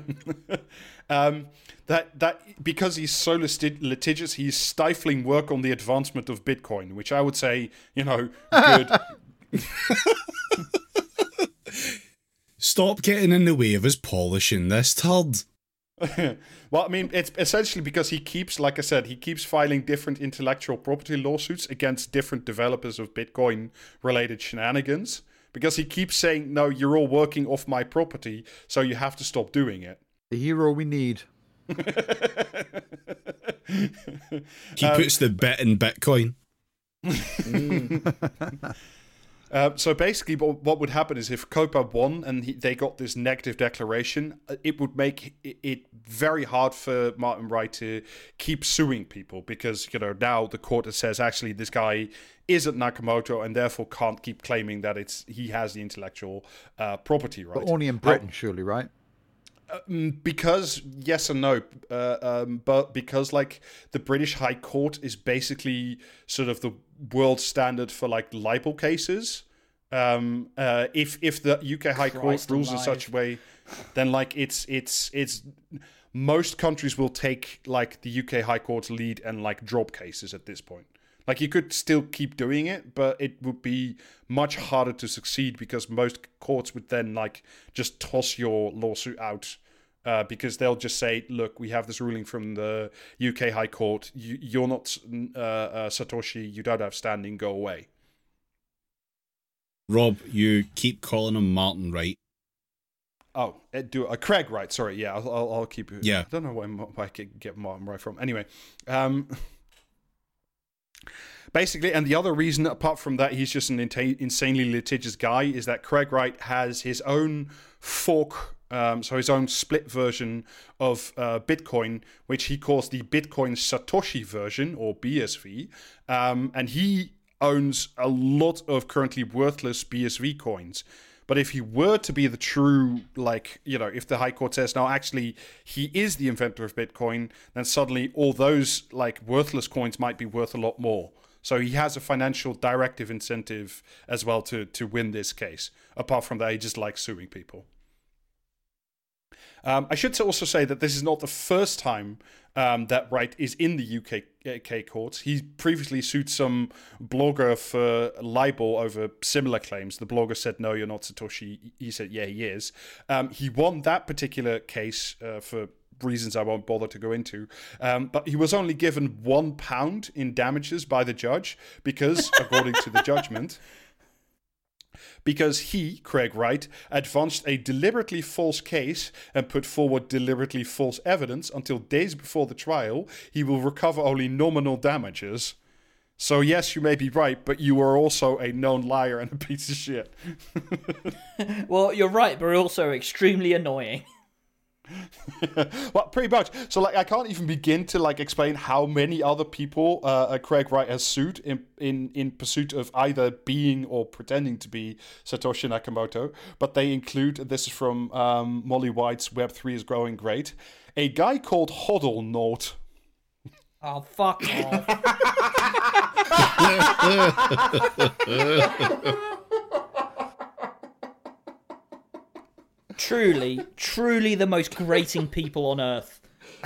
That because he's so litigious, he's stifling work on the advancement of Bitcoin, which I would say, you know, good. Stop getting in the way of us polishing this turd. Well, I mean, it's essentially because he keeps, like I said, he keeps filing different intellectual property lawsuits against different developers of Bitcoin-related shenanigans. Because he keeps saying, no, you're all working off my property, so you have to stop doing it. The hero we need. He puts the bit in Bitcoin. So basically, what would happen is if COPA won and they got this negative declaration, it would make it very hard for Martin Wright to keep suing people because, you know, now the court says actually this guy isn't Nakamoto and therefore can't keep claiming that he has the intellectual property right. But only in Britain, surely, right? Because yes and no, but because like the British High Court is basically sort of the world standard for like libel cases. If the UK High Court rules in such a way, then like it's most countries will take like the UK High Court's lead and like drop cases at this point. Like you could still keep doing it, but it would be much harder to succeed because most courts would then like just toss your lawsuit out because they'll just say, look, we have this ruling from the UK High Court. You're not Satoshi. You don't have standing. Go away. Rob, you keep calling him Martin Wright. Oh, Craig Wright. Sorry, yeah, I'll keep it. Yeah, I don't know where I could get Martin Wright from. Anyway, basically, and the other reason, apart from that, he's just an insanely litigious guy, is that Craig Wright has his own fork, so his own split version of Bitcoin, which he calls the Bitcoin Satoshi version, or BSV, and he owns a lot of currently worthless BSV coins. But if he were to be the true, like, you know, if the High Court says, no, actually, he is the inventor of Bitcoin, then suddenly all those, like, worthless coins might be worth a lot more. So he has a financial directive incentive as well to win this case. Apart from that, he just likes suing people. I should also say that this is not the first time that Wright is in the UK courts. He previously sued some blogger for libel over similar claims. The blogger said, no, you're not Satoshi. He said, yeah, he is. He won that particular case for reasons I won't bother to go into. But he was only given £1 in damages by the judge because, according to the judgment... Because he, Craig Wright, advanced a deliberately false case and put forward deliberately false evidence until days before the trial, he will recover only nominal damages. So yes, you may be right, but you are also a known liar and a piece of shit. Well, you're right, but also extremely annoying. Well, pretty much. So, like, I can't even begin to like explain how many other people Craig Wright has sued in pursuit of either being or pretending to be Satoshi Nakamoto. But they include, this is from Molly White's Web3 is Growing Great, a guy called Hodlnaut. Oh, fuck off. truly the most grating people on earth.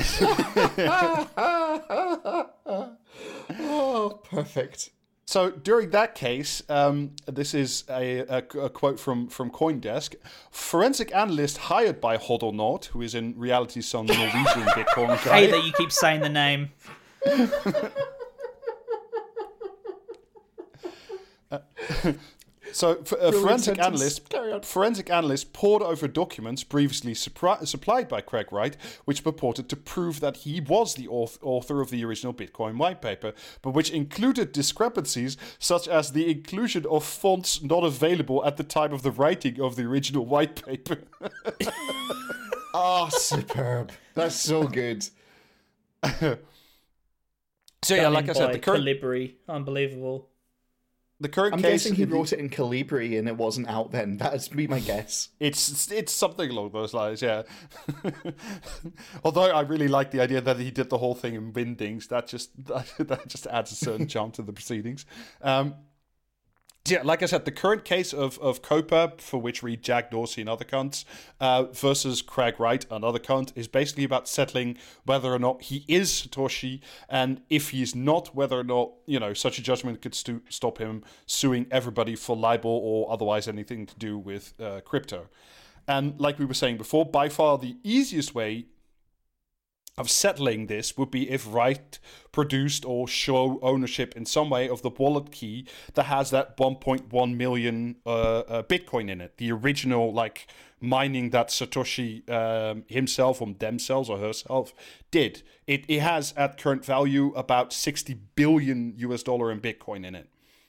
Oh, perfect. So during that case, this is a quote from CoinDesk. Forensic analyst hired by Hoddernaut, who is in reality some Norwegian Bitcoin I guy. hate that you keep saying the name. So, forensic sentence. Carry on. analyst pored over documents previously supplied by Craig Wright, which purported to prove that he was the author of the original Bitcoin white paper, but which included discrepancies such as the inclusion of fonts not available at the time of the writing of the original white paper. Oh, superb. That's so good. So yeah, like I said, the current Calibri, unbelievable. the current I'm case guessing he wrote it in Calibri and it wasn't out then. That'd be my guess. It's something along those lines, yeah. Although I really like the idea that he did the whole thing in Wingdings. That just adds a certain charm to the proceedings. Yeah, like I said, the current case of Copa, for which read Jack Dorsey and other cunts, versus Craig Wright, another cunt, is basically about settling whether or not he is Satoshi, and if he's not, whether or not, such a judgment could stop him suing everybody for libel or otherwise anything to do with crypto. And like we were saying before, by far the easiest way of settling this would be if Wright produced or show ownership in some way of the wallet key that has that 1.1 million Bitcoin in it. The original, mining that Satoshi himself or themselves or herself did. It has at current value about $60 billion in Bitcoin in it.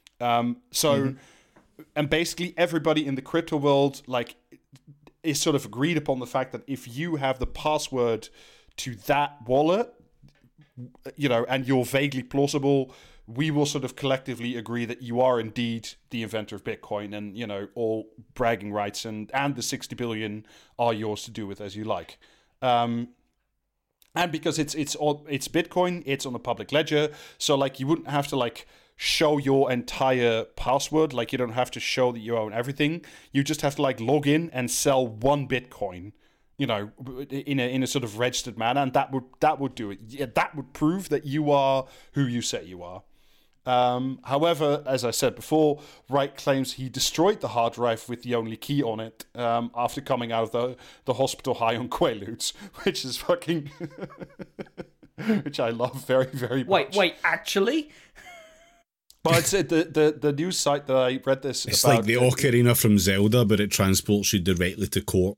And basically everybody in the crypto world, is sort of agreed upon the fact that if you have the password to that wallet, and you're vaguely plausible, we will sort of collectively agree that you are indeed the inventor of Bitcoin, and, all bragging rights and the 60 billion are yours to do with as you like. And because it's Bitcoin, it's on a public ledger, so you wouldn't have to show your entire password, you don't have to show that you own everything. You just have to log in and sell one Bitcoin, in a sort of registered manner, and that would do it. Yeah, that would prove that you are who you say you are. However, as I said before, Wright claims he destroyed the hard drive with the only key on it after coming out of the hospital high on Quaaludes, which is fucking... which I love very, very much. Wait, actually? But it's the news site that I read this It's about... like the Ocarina from Zelda, but it transports you directly to court.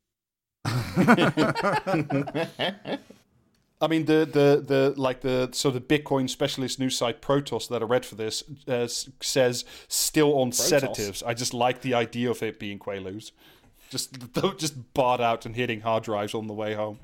I mean, the sort of Bitcoin specialist news site Protos that I read for this says still on sedatives. I just like the idea of it being Quaaludes, just barred out and hitting hard drives on the way home.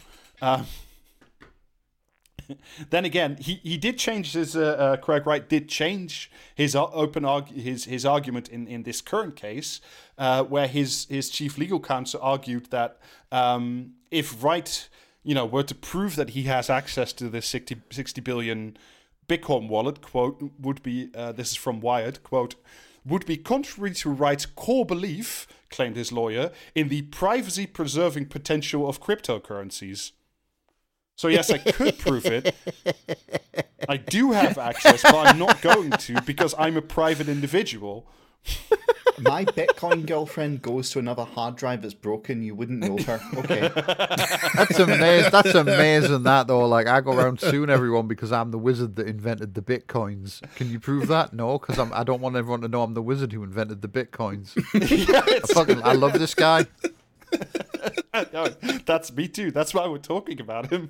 Then again, he did change his Craig Wright did change his his argument in this current case, where his chief legal counsel argued that if Wright were to prove that he has access to this 60 billion Bitcoin wallet, quote, would be this is from Wired, quote, would be contrary to Wright's core belief, claimed his lawyer, in the privacy preserving potential of cryptocurrencies. So yes, I could prove it. I do have access, but I'm not going to because I'm a private individual. My Bitcoin girlfriend goes to another hard drive that's broken. You wouldn't know her. Okay. That's amazing. That's amazing. That though, I go around suing everyone because I'm the wizard that invented the bitcoins. Can you prove that? No, because I don't want everyone to know I'm the wizard who invented the bitcoins. I love this guy. No, that's me too. That's why we're talking about him.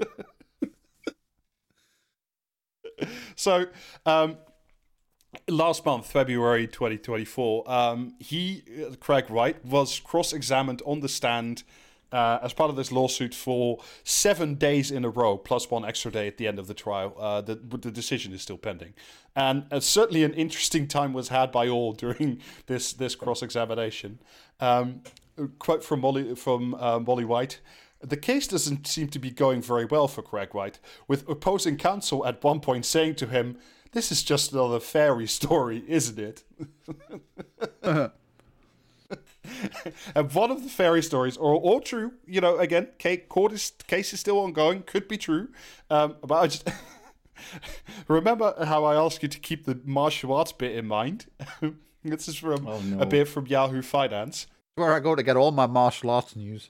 So, last month, February 2024, Craig Wright, was cross-examined on the stand as part of this lawsuit for 7 days in a row, plus one extra day at the end of the trial. The decision is still pending. And certainly an interesting time was had by all during this cross-examination. Quote from Molly White: "The case doesn't seem to be going very well for Craig Wright, with opposing counsel at one point saying to him, 'This is just another fairy story, isn't it?'" And one of the fairy stories, or all true, again, case is still ongoing, could be true. But I just remember how I asked you to keep the martial arts bit in mind. This is from a bit from Yahoo Finance. Where I go to get all my martial arts news.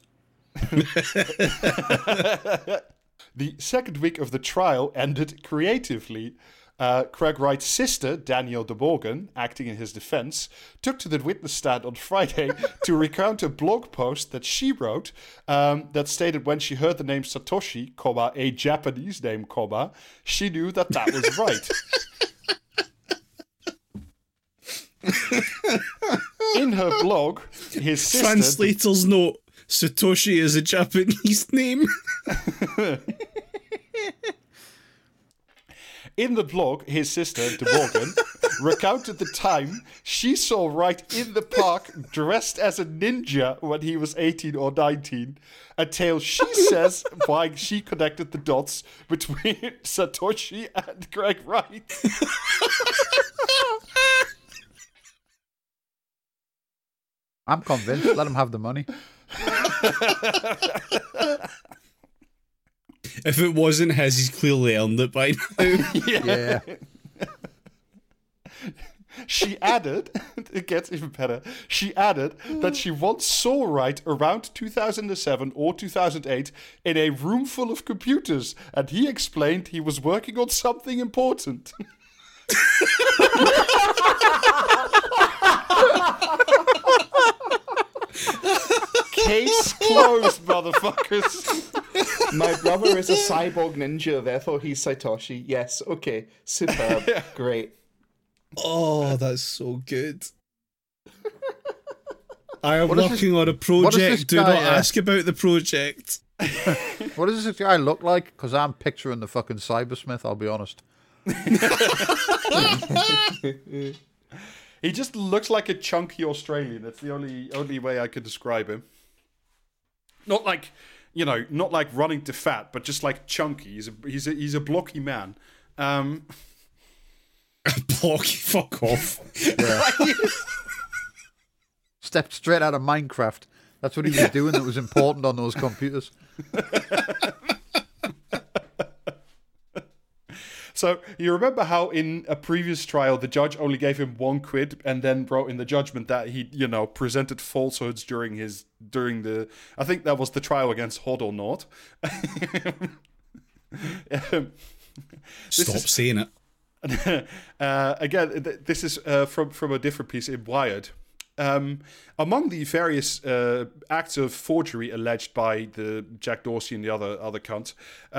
The second week of the trial ended creatively. Craig Wright's sister, Danielle de Morgan, acting in his defense, took to the witness stand on Friday to recount a blog post that she wrote that stated when she heard the name Satoshi, a Japanese name, she knew that was right. In her blog, his sister... Translator's note, Satoshi is a Japanese name. In the blog, his sister, De Morgan, recounted the time she saw Wright in the park dressed as a ninja when he was 18 or 19, a tale she says why she connected the dots between Satoshi and Craig Wright. I'm convinced. Let him have the money. If it wasn't his, he's clearly earned it by now. Yeah. She added, it gets even better, she added that she once saw Wright around 2007 or 2008 in a room full of computers, and he explained he was working on something important. Case closed, motherfuckers. My brother is a cyborg ninja, therefore he's Satoshi. Yes, okay. Superb. Great. Oh, that's so good. I am working on a project. Do not ask about the project. What does this guy look like? Because I'm picturing the fucking Cybersmith, I'll be honest. He just looks like a chunky Australian. That's the only way I could describe him. Not like, not like running to fat, but just like chunky. He's a blocky man. Blocky, fuck off. Yeah. Stepped straight out of Minecraft. That's what he was doing that was important on those computers. So, you remember how in a previous trial the judge only gave him £1 and then wrote in the judgment that he, presented falsehoods during the I think that was the trial against Hod or Not. Stop saying it. Again, this is from a different piece in Wired. Among the various acts of forgery alleged by the Jack Dorsey and the other cunt,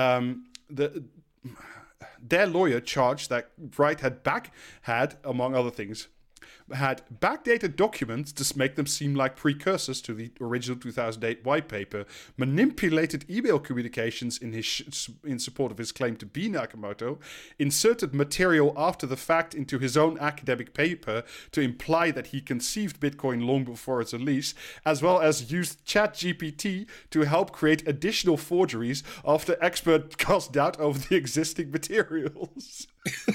their lawyer charged that Wright had, among other things, had backdated documents to make them seem like precursors to the original 2008 white paper, manipulated email communications in support of his claim to be Nakamoto, inserted material after the fact into his own academic paper to imply that he conceived Bitcoin long before its release, as well as used ChatGPT to help create additional forgeries after experts cast doubt over the existing materials.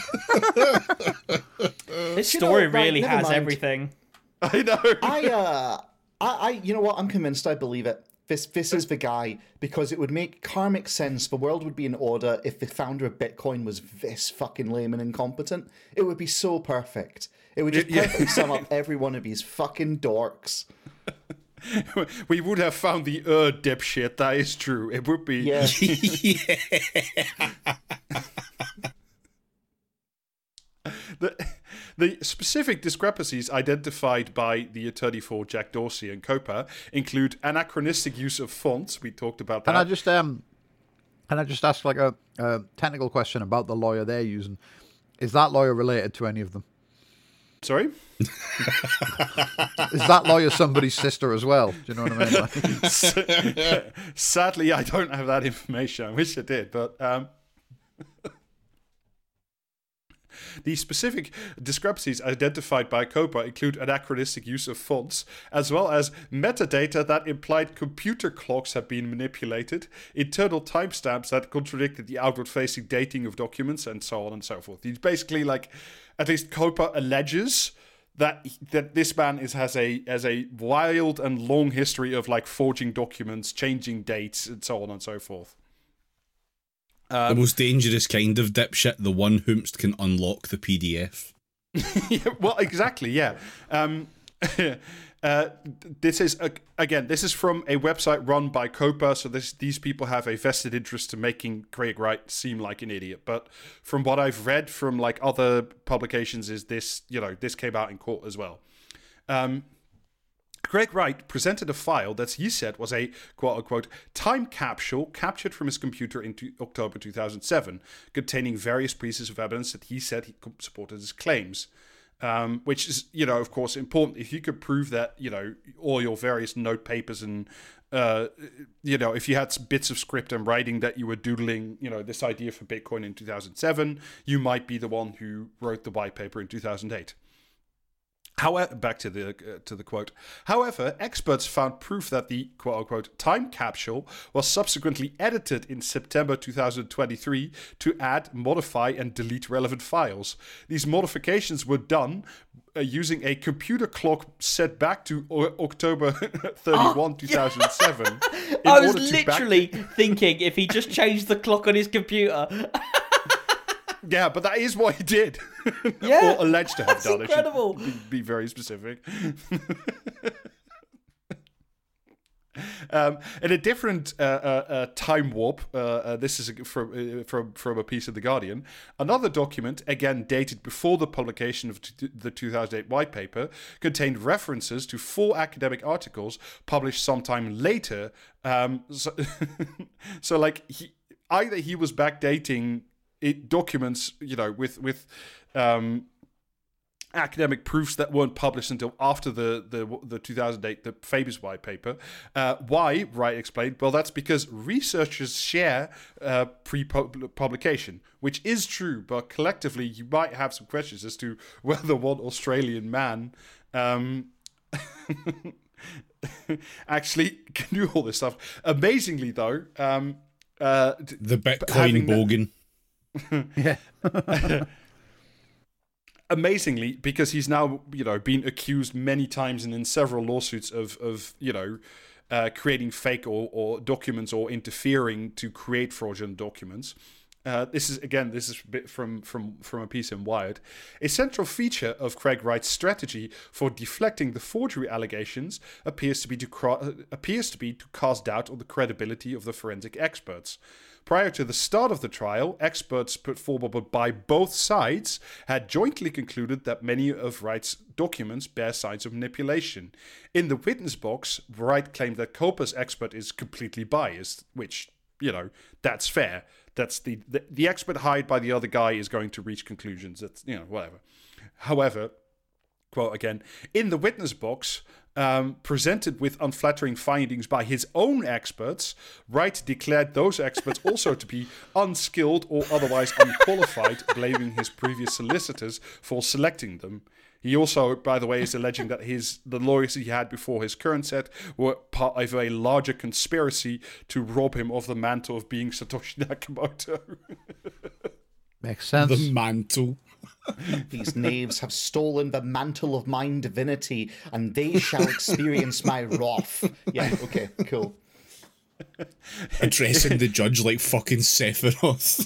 This story really has everything. I know. I you know what? I'm convinced. I believe it. This is the guy, because it would make karmic sense. The world would be in order if the founder of Bitcoin was this fucking lame and incompetent. It would be so perfect. It would just perfectly sum up every one of these fucking dorks. We would have found the dipshit. That is true. It would be. Yeah. The specific discrepancies identified by the attorney for Jack Dorsey and Copa include anachronistic use of fonts. We talked about that. Can I just ask like a technical question about the lawyer they're using? Is that lawyer related to any of them? Sorry? Is that lawyer somebody's sister as well? Do you know what I mean? Sadly, I don't have that information. I wish I did, but the specific discrepancies identified by COPA include anachronistic use of fonts, as well as metadata that implied computer clocks have been manipulated, internal timestamps that contradicted the outward-facing dating of documents, and so on and so forth. He's basically like, at least COPA alleges that this man has a wild and long history of like forging documents, changing dates, and so on and so forth. The most dangerous kind of dipshit, the one whomst can unlock the PDF. Yeah, well, exactly, yeah. This is this is from a website run by COPA, so these people have a vested interest in making Craig Wright seem like an idiot. But from what I've read from like other publications, is this came out in court as well. Craig Wright presented a file that he said was a quote-unquote time capsule captured from his computer in October 2007, containing various pieces of evidence that he said he supported his claims. Which is, of course, important. If you could prove that, all your various note papers and, if you had bits of script and writing that you were doodling, this idea for Bitcoin in 2007, you might be the one who wrote the white paper in 2008. However, back to the quote. However, experts found proof that the quote-unquote time capsule was subsequently edited in September 2023 to add, modify, and delete relevant files. These modifications were done using a computer clock set back to October 31, 2007. I was literally thinking if he just changed the clock on his computer. Yeah, but that is what he did. Yeah, or alleged to have done. Incredible. I should be very specific. In a different time warp, this is from a piece of The Guardian, another document, again dated before the publication of the 2008 white paper, contained references to 4 academic articles published sometime later. So like, he was backdating documents, with academic proofs that weren't published until after the 2008 the Fabius white paper. Why? Wright explained. Well, that's because researchers share pre-publication, which is true, but collectively you might have some questions as to whether one Australian man actually can do all this stuff. Amazingly, though, the Bitcoin bogan. Yeah. Amazingly, because he's now, been accused many times and in several lawsuits of creating fake or documents or interfering to create fraudulent documents. This is a bit from a piece in Wired. A central feature of Craig Wright's strategy for deflecting the forgery allegations appears to be to cast doubt on the credibility of the forensic experts. Prior to the start of the trial, experts put forward by both sides had jointly concluded that many of Wright's documents bear signs of manipulation. In the witness box, Wright claimed that COPA's expert is completely biased, which, that's fair. That's the expert hired by the other guy is going to reach conclusions. That's, whatever. However, quote again, in the witness box, presented with unflattering findings by his own experts, Wright declared those experts also to be unskilled or otherwise unqualified, blaming his previous solicitors for selecting them. He also, by the way, is alleging that the lawyers he had before his current set were part of a larger conspiracy to rob him of the mantle of being Satoshi Nakamoto. Makes sense. The mantle. These knaves have stolen the mantle of my divinity, and they shall experience my wrath. Yeah, okay, cool. Addressing the judge like fucking Sephiroth.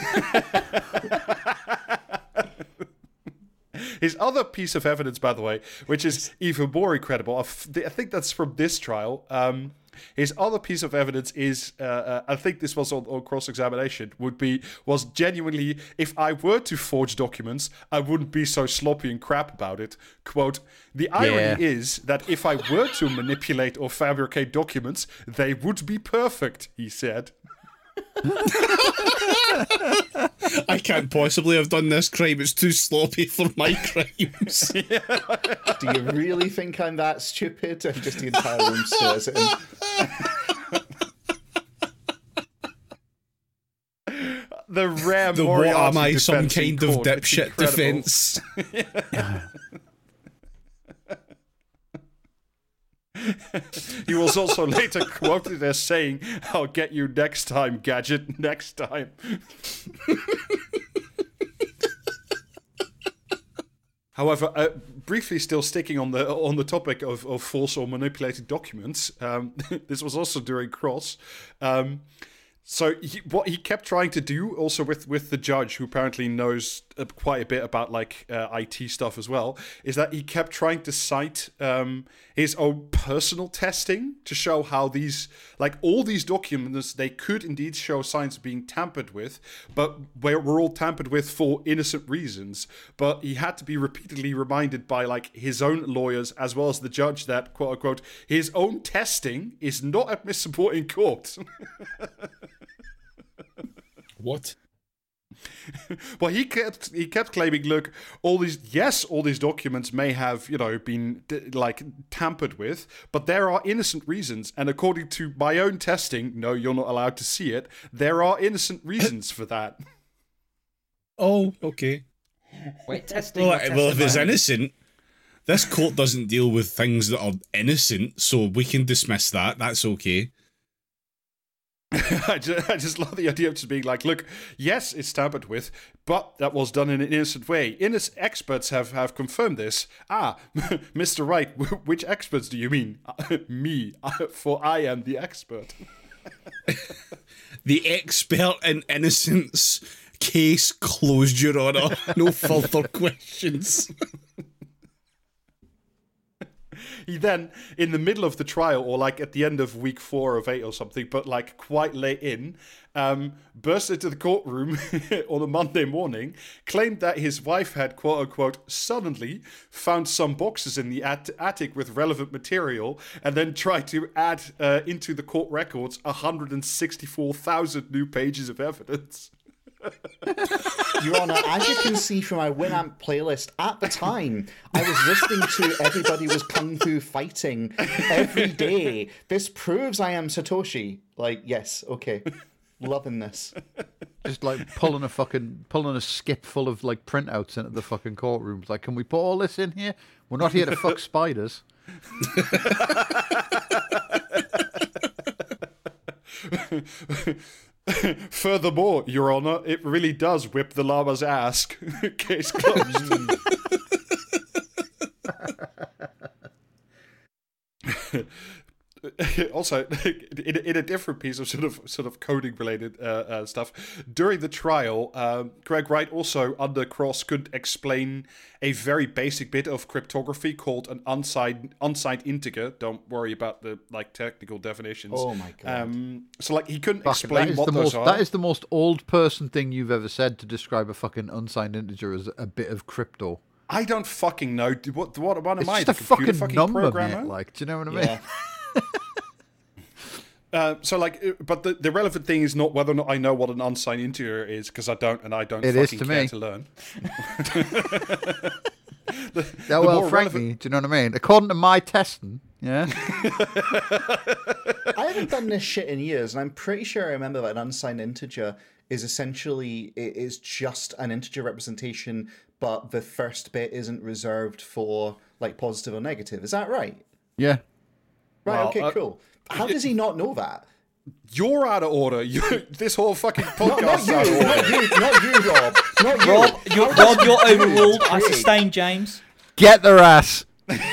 His other piece of evidence, by the way, which is even more incredible, I think that's from this trial. His other piece of evidence is, I think this was on cross-examination, was genuinely, if I were to forge documents, I wouldn't be so sloppy and crap about it. Quote, the irony is that if I were to manipulate or fabricate documents, they would be perfect, he said. I can't possibly have done this crime. It's too sloppy for my crimes. Do you really think I'm that stupid? And just the entire room stares at him. The rare what am I, some defense in kind of court. It's dipshit incredible. defense? He was also later quoted as saying, "I'll get you next time, Gadget, next time." However, briefly still sticking on the topic of false or manipulated documents. This was also during Cross. So what he kept trying to do, also with the judge, who apparently knows quite a bit about like IT stuff as well, is that he kept trying to cite his own personal testing to show how these, like all these documents, they could indeed show signs of being tampered with, but were all tampered with for innocent reasons. But he had to be repeatedly reminded by like his own lawyers as well as the judge that, quote unquote, his own testing is not admissible in court. What? Well, he kept claiming, look, all these documents may have, been like tampered with, but there are innocent reasons, and according to my own testing, no, you're not allowed to see it. There are innocent reasons for that. Oh, okay. Wait, testing. Well, if it's innocent, this court doesn't deal with things that are innocent, so we can dismiss that. That's okay. I just love the idea of just being like, look, yes, it's tampered with, but that was done in an innocent way. Innocent experts have confirmed this. Mr. Wright, which experts do you mean? Me, for I am the expert. The expert in innocence. Case closed, Your Honour. No further questions. He then, in the middle of the trial, or like at the end of week 4 of 8 or something, but like quite late in, burst into the courtroom on a Monday morning, claimed that his wife had, quote unquote, suddenly found some boxes in the attic with relevant material, and then tried to add into the court records 164,000 new pages of evidence. Your Honour, as you can see from my Winamp playlist, at the time, I was listening to Everybody Was Kung Fu Fighting every day. This proves I am Satoshi. Like, yes, okay. Loving this. Just like pulling a skip full of like printouts into the fucking courtrooms. Like, can we put all this in here? We're not here to fuck spiders. Furthermore, Your Honor, it really does whip the llama's ass. Case closed. Also, in a different piece of sort of coding related stuff, during the trial, Craig Wright also under cross could explain a very basic bit of cryptography called an unsigned integer. Don't worry about the like technical definitions. Oh my god! So like he couldn't explain what those are. That is the most old person thing you've ever said to describe a fucking unsigned integer as a bit of crypto. I don't fucking know. What am I? It's just a fucking number, programmer? mate. Like, do you know what I mean? So, like, but the relevant thing is not whether or not I know what an unsigned integer is, because I don't, and I don't it fucking is to care me. to learn. Yeah, well, frankly, do you know what I mean? According to my testing, yeah. I haven't done this shit in years, and I'm pretty sure I remember that an unsigned integer is essentially, it is just an integer representation, but the first bit isn't reserved for, like, positive or negative. Is that right? Yeah. Right, Well, okay, cool. How does he not know that? You're out of order. This whole fucking podcast Not is you, out of order. not you, Rob. Not you. Rob, you're overruled. I sustain James. Get their ass.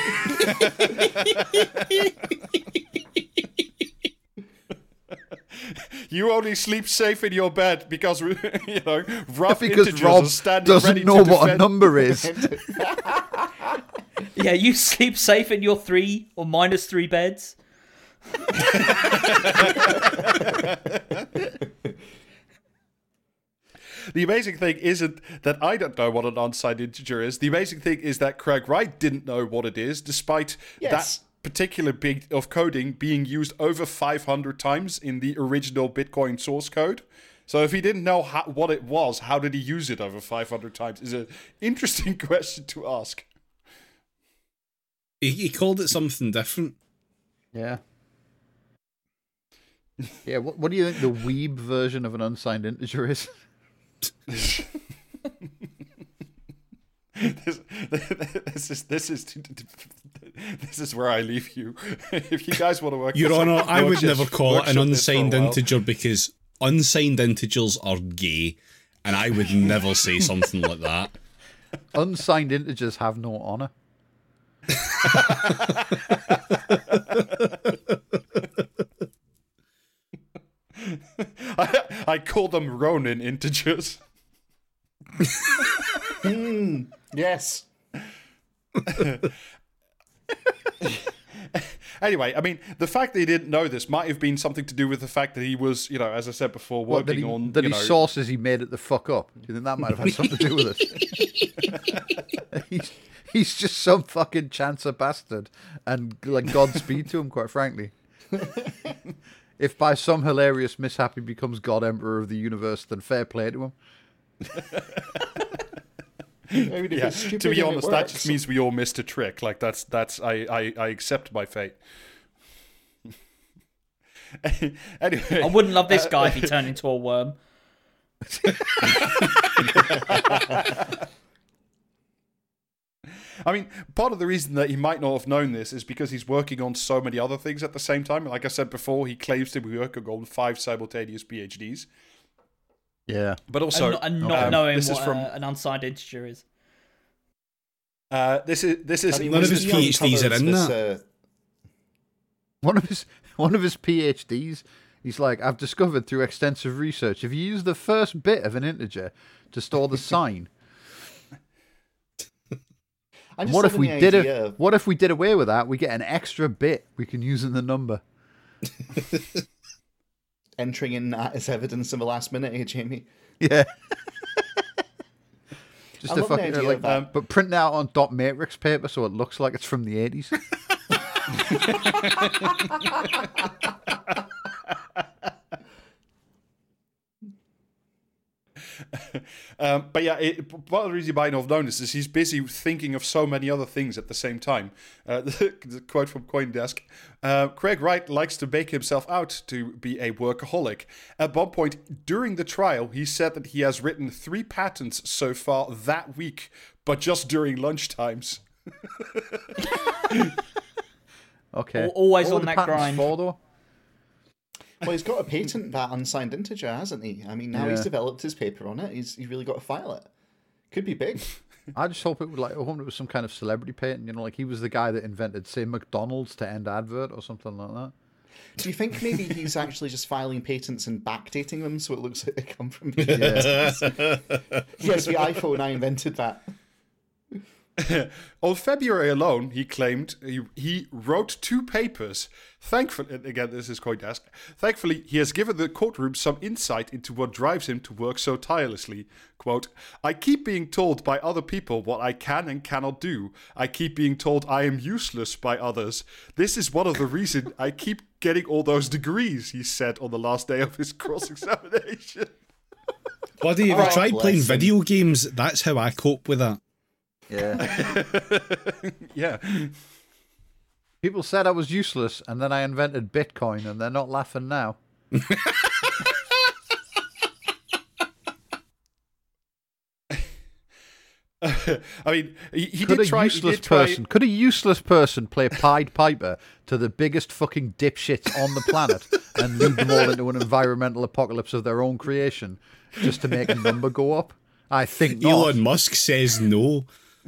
You only sleep safe in your bed because rough Because integers Rob are standing ready doesn't know to what a defend. number is. Yeah, you sleep safe in your 3 or -3 beds. The amazing thing isn't that I don't know what an unsigned integer is. The amazing thing is that Craig Wright didn't know what it is, despite that particular bit of coding being used over 500 times in the original Bitcoin source code. So if he didn't know what it was, how did he use it over 500 times? Is an interesting question to ask. He called it something different. Yeah. Yeah, what do you think the weeb version of an unsigned integer is? This is where I leave you. If you guys want to work, Your Honour, I would never call it an workshop this for a unsigned while. integer because unsigned integers are gay, and I would never say something like that. Unsigned integers have no honor. I call them Ronin integers. Yes. Anyway, I mean, the fact that he didn't know this might have been something to do with the fact that he was, as I said before, working on... That he sources he made it the fuck up. Do you think that might have had something to do with it? He's just some fucking chancer bastard. And like Godspeed to him, quite frankly. If by some hilarious mishap he becomes God Emperor of the universe, then fair play to him. I mean, Yeah, to be honest, that just means we all missed a trick. Like that's I accept my fate. Anyway, I wouldn't love this guy if he turned into a worm. I mean, part of the reason that he might not have known this is because he's working on so many other things at the same time. Like I said before, he claims to be working on 5 simultaneous PhDs. Yeah, but also and not knowing this what is from an unsigned integer is. this is None of his PhDs are in that. one of his PhDs. He's like, I've discovered through extensive research, if you use the first bit of an integer to store the sign, what if we did away with that? We get an extra bit we can use in the number. Entering in that as evidence of a last minute, Jamie. Yeah. Just I love the idea of that. but print out on dot matrix paper so it looks like it's from the 80s. But yeah, part of the reason you might not have known this is he's busy thinking of so many other things at the same time. The quote from CoinDesk: Craig Wright likes to make himself out to be a workaholic. At one point during the trial, he said that he has written 3 patents so far that week, but just during lunchtimes. Okay. Always What on were the that patents grind. for, though? Well, he's got to patent that unsigned integer, hasn't he? I mean, now he's developed his paper on it. He's really got to file it. Could be big. I just hope it was some kind of celebrity patent. Like he was the guy that invented, say, McDonald's to end advert or something like that. Do you think maybe he's actually just filing patents and backdating them so it looks like they come from Yeah. yes, the iPhone, I invented that. On February alone, he claimed he wrote 2 papers. Thankfully, again, this is CoinDesk. Thankfully, he has given the courtroom some insight into what drives him to work so tirelessly. Quote, I keep being told by other people what I can and cannot do. I keep being told I am useless by others. This is one of the reasons I keep getting all those degrees, he said on the last day of his cross-examination. Bloody, if I tried bless playing him. video games, that's how I cope with that. Yeah. Yeah. People said I was useless, and then I invented Bitcoin, and they're not laughing now. I mean, he Could did a try... useless person? Could a useless person play Pied Piper to the biggest fucking dipshits on the planet and lead them all into an environmental apocalypse of their own creation just to make a number go up? I think not. Elon Musk says no.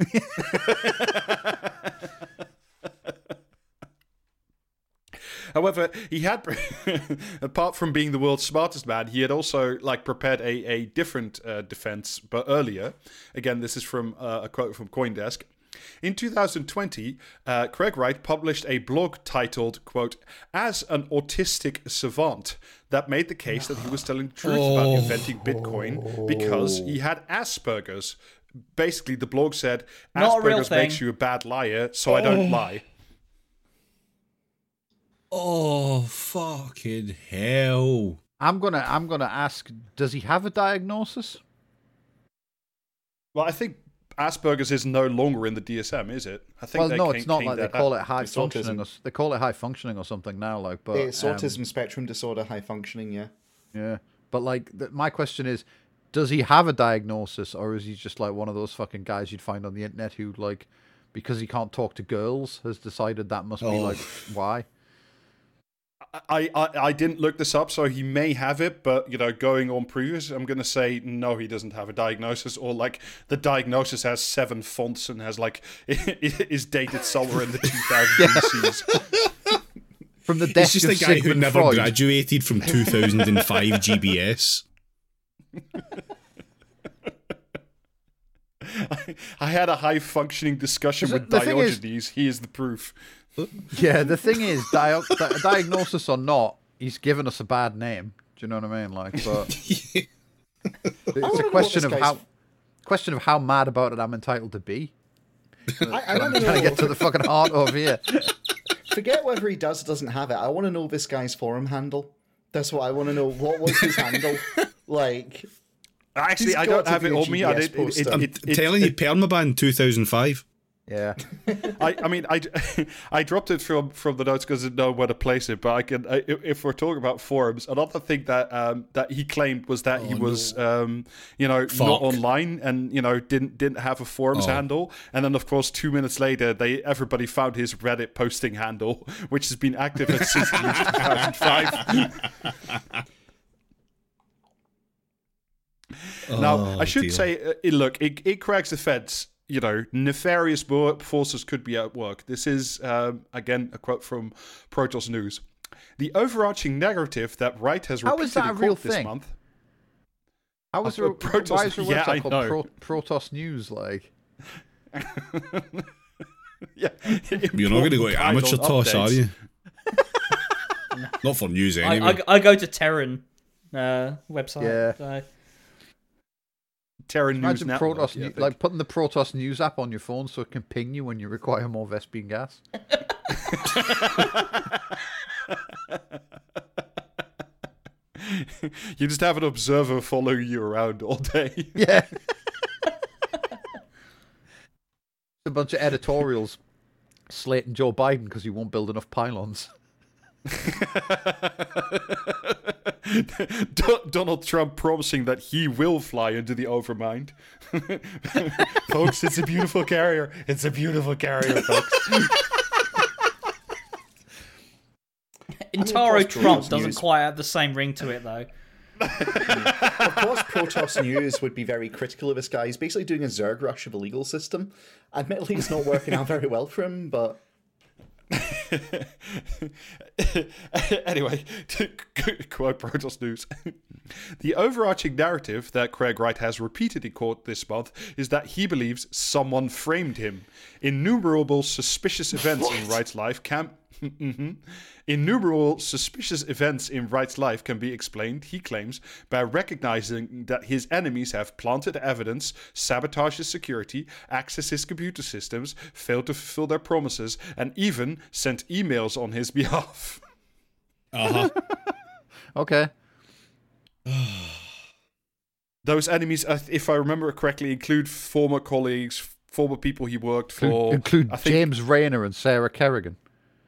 However, he had, apart from being the world's smartest man, he had also prepared a different defense, but earlier. Again, this is from a quote from CoinDesk. In 2020, Craig Wright published a blog titled, quote, As an Autistic Savant, that made the case that he was telling the truth about inventing Bitcoin because he had Asperger's. Basically, the blog said, Not a real Asperger's thing. makes you a bad liar, so I don't lie. Oh, fucking hell. I'm gonna ask, does he have a diagnosis? Well, I think Asperger's is no longer in the DSM, is it? I think Well, they no, it's not like they call it high It's functioning. autism. They call it high functioning or something now. But It's autism spectrum disorder, high functioning, yeah. Yeah, but my question is, does he have a diagnosis, or is he just like one of those fucking guys you'd find on the internet who, like, because he can't talk to girls, has decided that must be like why? I didn't look this up, so he may have it, but going on previous, I'm gonna say no, he doesn't have a diagnosis, or like the diagnosis has 7 fonts and has like is dated somewhere in the 2000 BCs. From the He's desk just of a guy who Sigmund never Freud. graduated from 2005 GBS. I had a high functioning discussion with The thing is- Diogenes. He is the proof. Yeah, the thing is, diagnosis or not, he's given us a bad name. Do you know what I mean? Like, but it's wanna a know question what of this how mad about it I'm entitled to be. I want to Trying to know. get to the fucking heart of here. Forget whether he does or doesn't have it. I want to know this guy's forum handle. That's what I want to know. What was his handle? Like, Actually, he's I got don't to have be it a on me. GBS poster. I'm telling you, Permaban 2005. Yeah. I mean, I dropped it from the notes because I didn't know where to place it. But I can, if we're talking about forums, another thing that that he claimed was that he was, not online and didn't have a forums handle. And then, of course, 2 minutes later, everybody found his Reddit posting handle, which has been active since 2005. Now, I should say, look, in Craig's defense, nefarious forces could be at work. This is, again, a quote from Protoss News. The overarching narrative that Wright has repeated How is that a in real court this thing? month. How is That's there, what Protoss- why is there a yeah, I website know. called Protoss News? Like, You're not going to go to amateur toss, are you? Not for news, anyway. I go to Terran website. Yeah. So. Terran News imagine Network, Protoss, yeah, I think. like putting the Protoss News app on your phone so it can ping you when you require more Vespene gas. You just have an observer following you around all day. Yeah. A bunch of editorials slating Joe Biden because he won't build enough pylons. Donald Trump promising that he will fly into the Overmind. Folks, it's a beautiful carrier. It's a beautiful carrier, folks. Intaro Protoss Trump News. doesn't quite have the same ring to it, though. of course, Protoss News would be very critical of this guy. He's basically doing a Zerg rush of a legal system. Admittedly, it's not working out very well for him, but... Anyway, to quote Protoss News, the overarching narrative that Craig Wright has repeated in court this month is that he believes someone framed him. Innumerable suspicious events in Wright's life can... Innumerable suspicious events in Wright's life can be explained, he claims, by recognizing that his enemies have planted evidence, sabotaged his security, accessed his computer systems, failed to fulfill their promises, and even sent emails on his behalf. Uh-huh. Okay. Those enemies, if I remember correctly, include former colleagues, former people he worked for. Include I think, James Rayner and Sarah Kerrigan.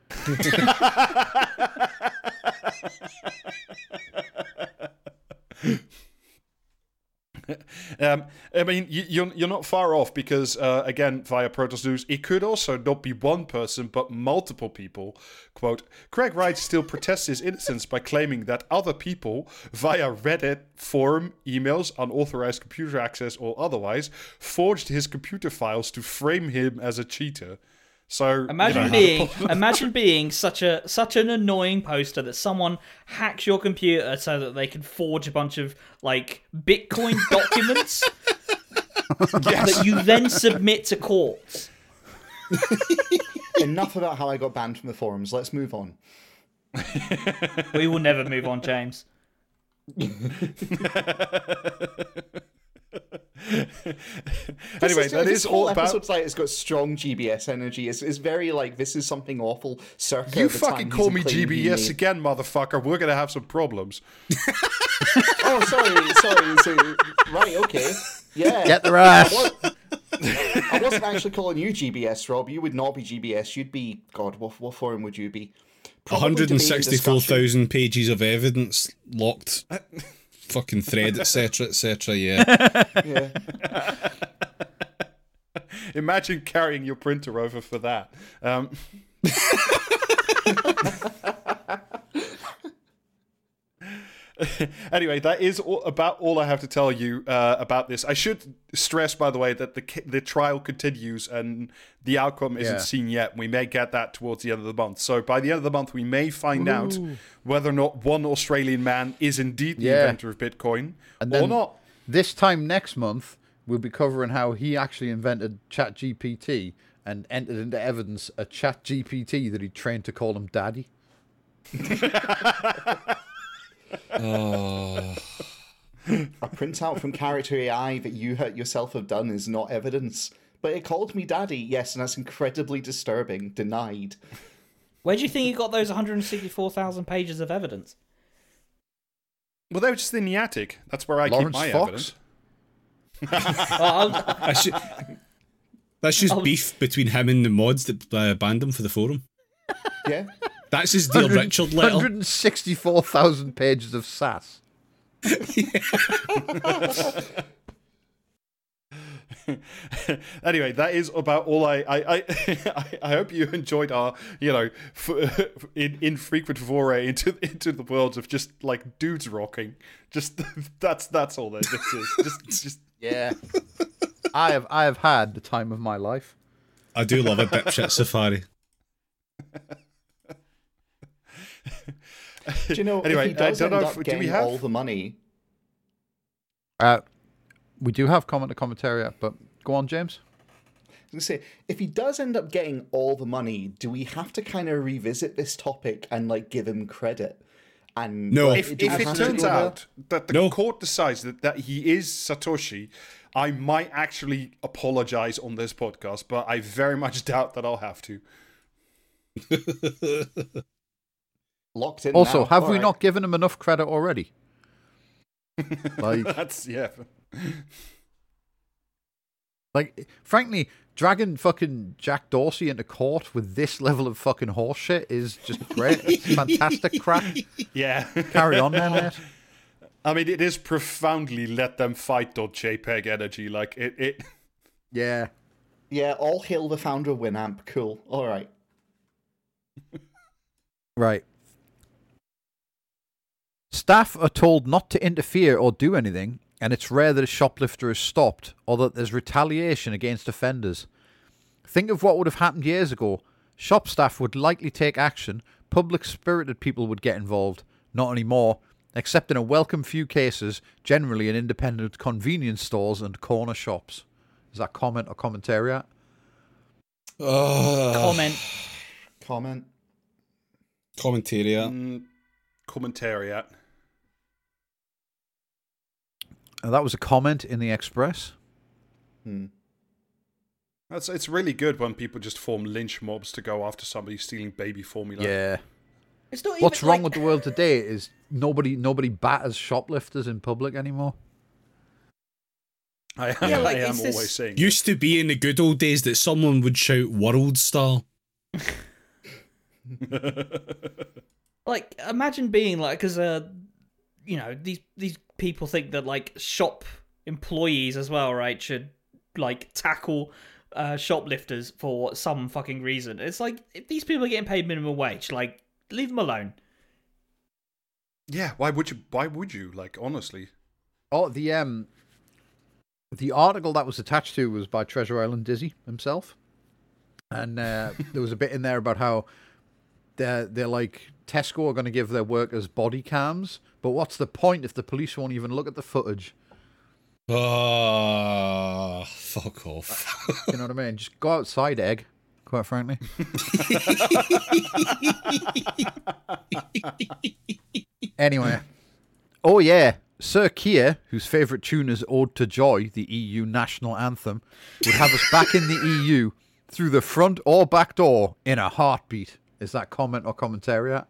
I mean, you're not far off because, again, via Protoss News, it could also not be one person, but multiple people. Quote, Craig Wright still protests his innocence by claiming that other people, via Reddit, forum, emails, unauthorized computer access, or otherwise, forged his computer files to frame him as a cheater. So Imagine being such an annoying poster that someone hacks your computer so that they can forge a bunch of like Bitcoin documents that you then submit to courts. Enough about how I got banned from the forums. Let's move on. We will never move on, James. Anyway, that this is whole all about. episode's like it's got strong GBS energy. It's very like this is something awful. Circa You the fucking time call he's me claiming he GBS made. again, motherfucker. We're gonna have some problems. Oh, sorry. So, right, okay, yeah. Get their ass. I wasn't actually calling you GBS, Rob. You would not be GBS. You'd be God. What forum would you be? Probably debating discussion. 164,000 pages of evidence locked. Fucking thread, etc., yeah. Yeah. Imagine carrying your printer over for that. Anyway, that is about all I have to tell you about this. I should stress, by the way, that the trial continues and the outcome isn't seen yet. We may get that towards the end of the month. So by the end of the month, we may find out whether or not one Australian man is indeed the inventor of Bitcoin or not. This time next month, we'll be covering how he actually invented ChatGPT and entered into evidence a ChatGPT that he trained to call him daddy. A printout from Character AI that you yourself have done is not evidence. But it called me daddy, yes, and that's incredibly disturbing. Denied. Where do you think you got those 164,000 pages of evidence? Well, they were just in the attic. That's where I Lawrence keep my Fox? evidence. That's just beef between him and the mods that banned him for the forum. Yeah. That's his Dear Richard letter. 164,000 pages of sass. Anyway, that is about all I hope you enjoyed our, infrequent foray into the world of just like dudes rocking. Just that's all this is. Just yeah. I have had the time of my life. I do love a dipshit safari. Do you know, Anyway, if he does don't end know up do we getting have- all the money... We do have commentary, but go on, James. I was going to say, if he does end up getting all the money, do we have to kind of revisit this topic and like give him credit? And No. like, If do we it have to turns go there? out that the court decides that he is Satoshi, I might actually apologize on this podcast, but I very much doubt that I'll have to. Locked in Also, now. have All we right. not given him enough credit already? Like, frankly, dragging fucking Jack Dorsey into court with this level of fucking horseshit is just great. It's fantastic crap. Yeah. Carry on there, mate. I mean, it is profoundly let them fight.jpg energy. Like, it Yeah. Yeah, all hail the founder of Winamp. Cool. All right. Right. Staff are told not to interfere or do anything, and it's rare that a shoplifter is stopped or that there's retaliation against offenders. Think of what would have happened years ago. Shop staff would likely take action, public-spirited people would get involved. Not anymore, except in a welcome few cases, generally in independent convenience stores and corner shops. Is that comment or commentary? Comment. Commentariat. commentariat. That was a comment in the Express. It's really good when people just form lynch mobs to go after somebody stealing baby formula. Yeah. It's not even, What's wrong like- with the world today is nobody batters shoplifters in public anymore. I Yeah, like, am it's this- always saying. Used to be in the good old days that someone would shout "World Star." Like, imagine being like, because these people think that like shop employees as well, right, should like tackle shoplifters for some fucking reason. It's like, if these people are getting paid minimum wage, like, leave them alone. Yeah, why would you? Why would you? Like, honestly. Oh, the article that was attached to was by Treasure Island Dizzy himself, and there was a bit in there about how they're like Tesco are going to give their workers body cams, but what's the point if the police won't even look at the footage? Oh, fuck off. You know what I mean? Just go outside, egg. Quite frankly. Anyway. Oh, yeah. Sir Keir, whose favourite tune is Ode to Joy, the EU national anthem, would have us back in the EU through the front or back door in a heartbeat. Is that comment or commentary?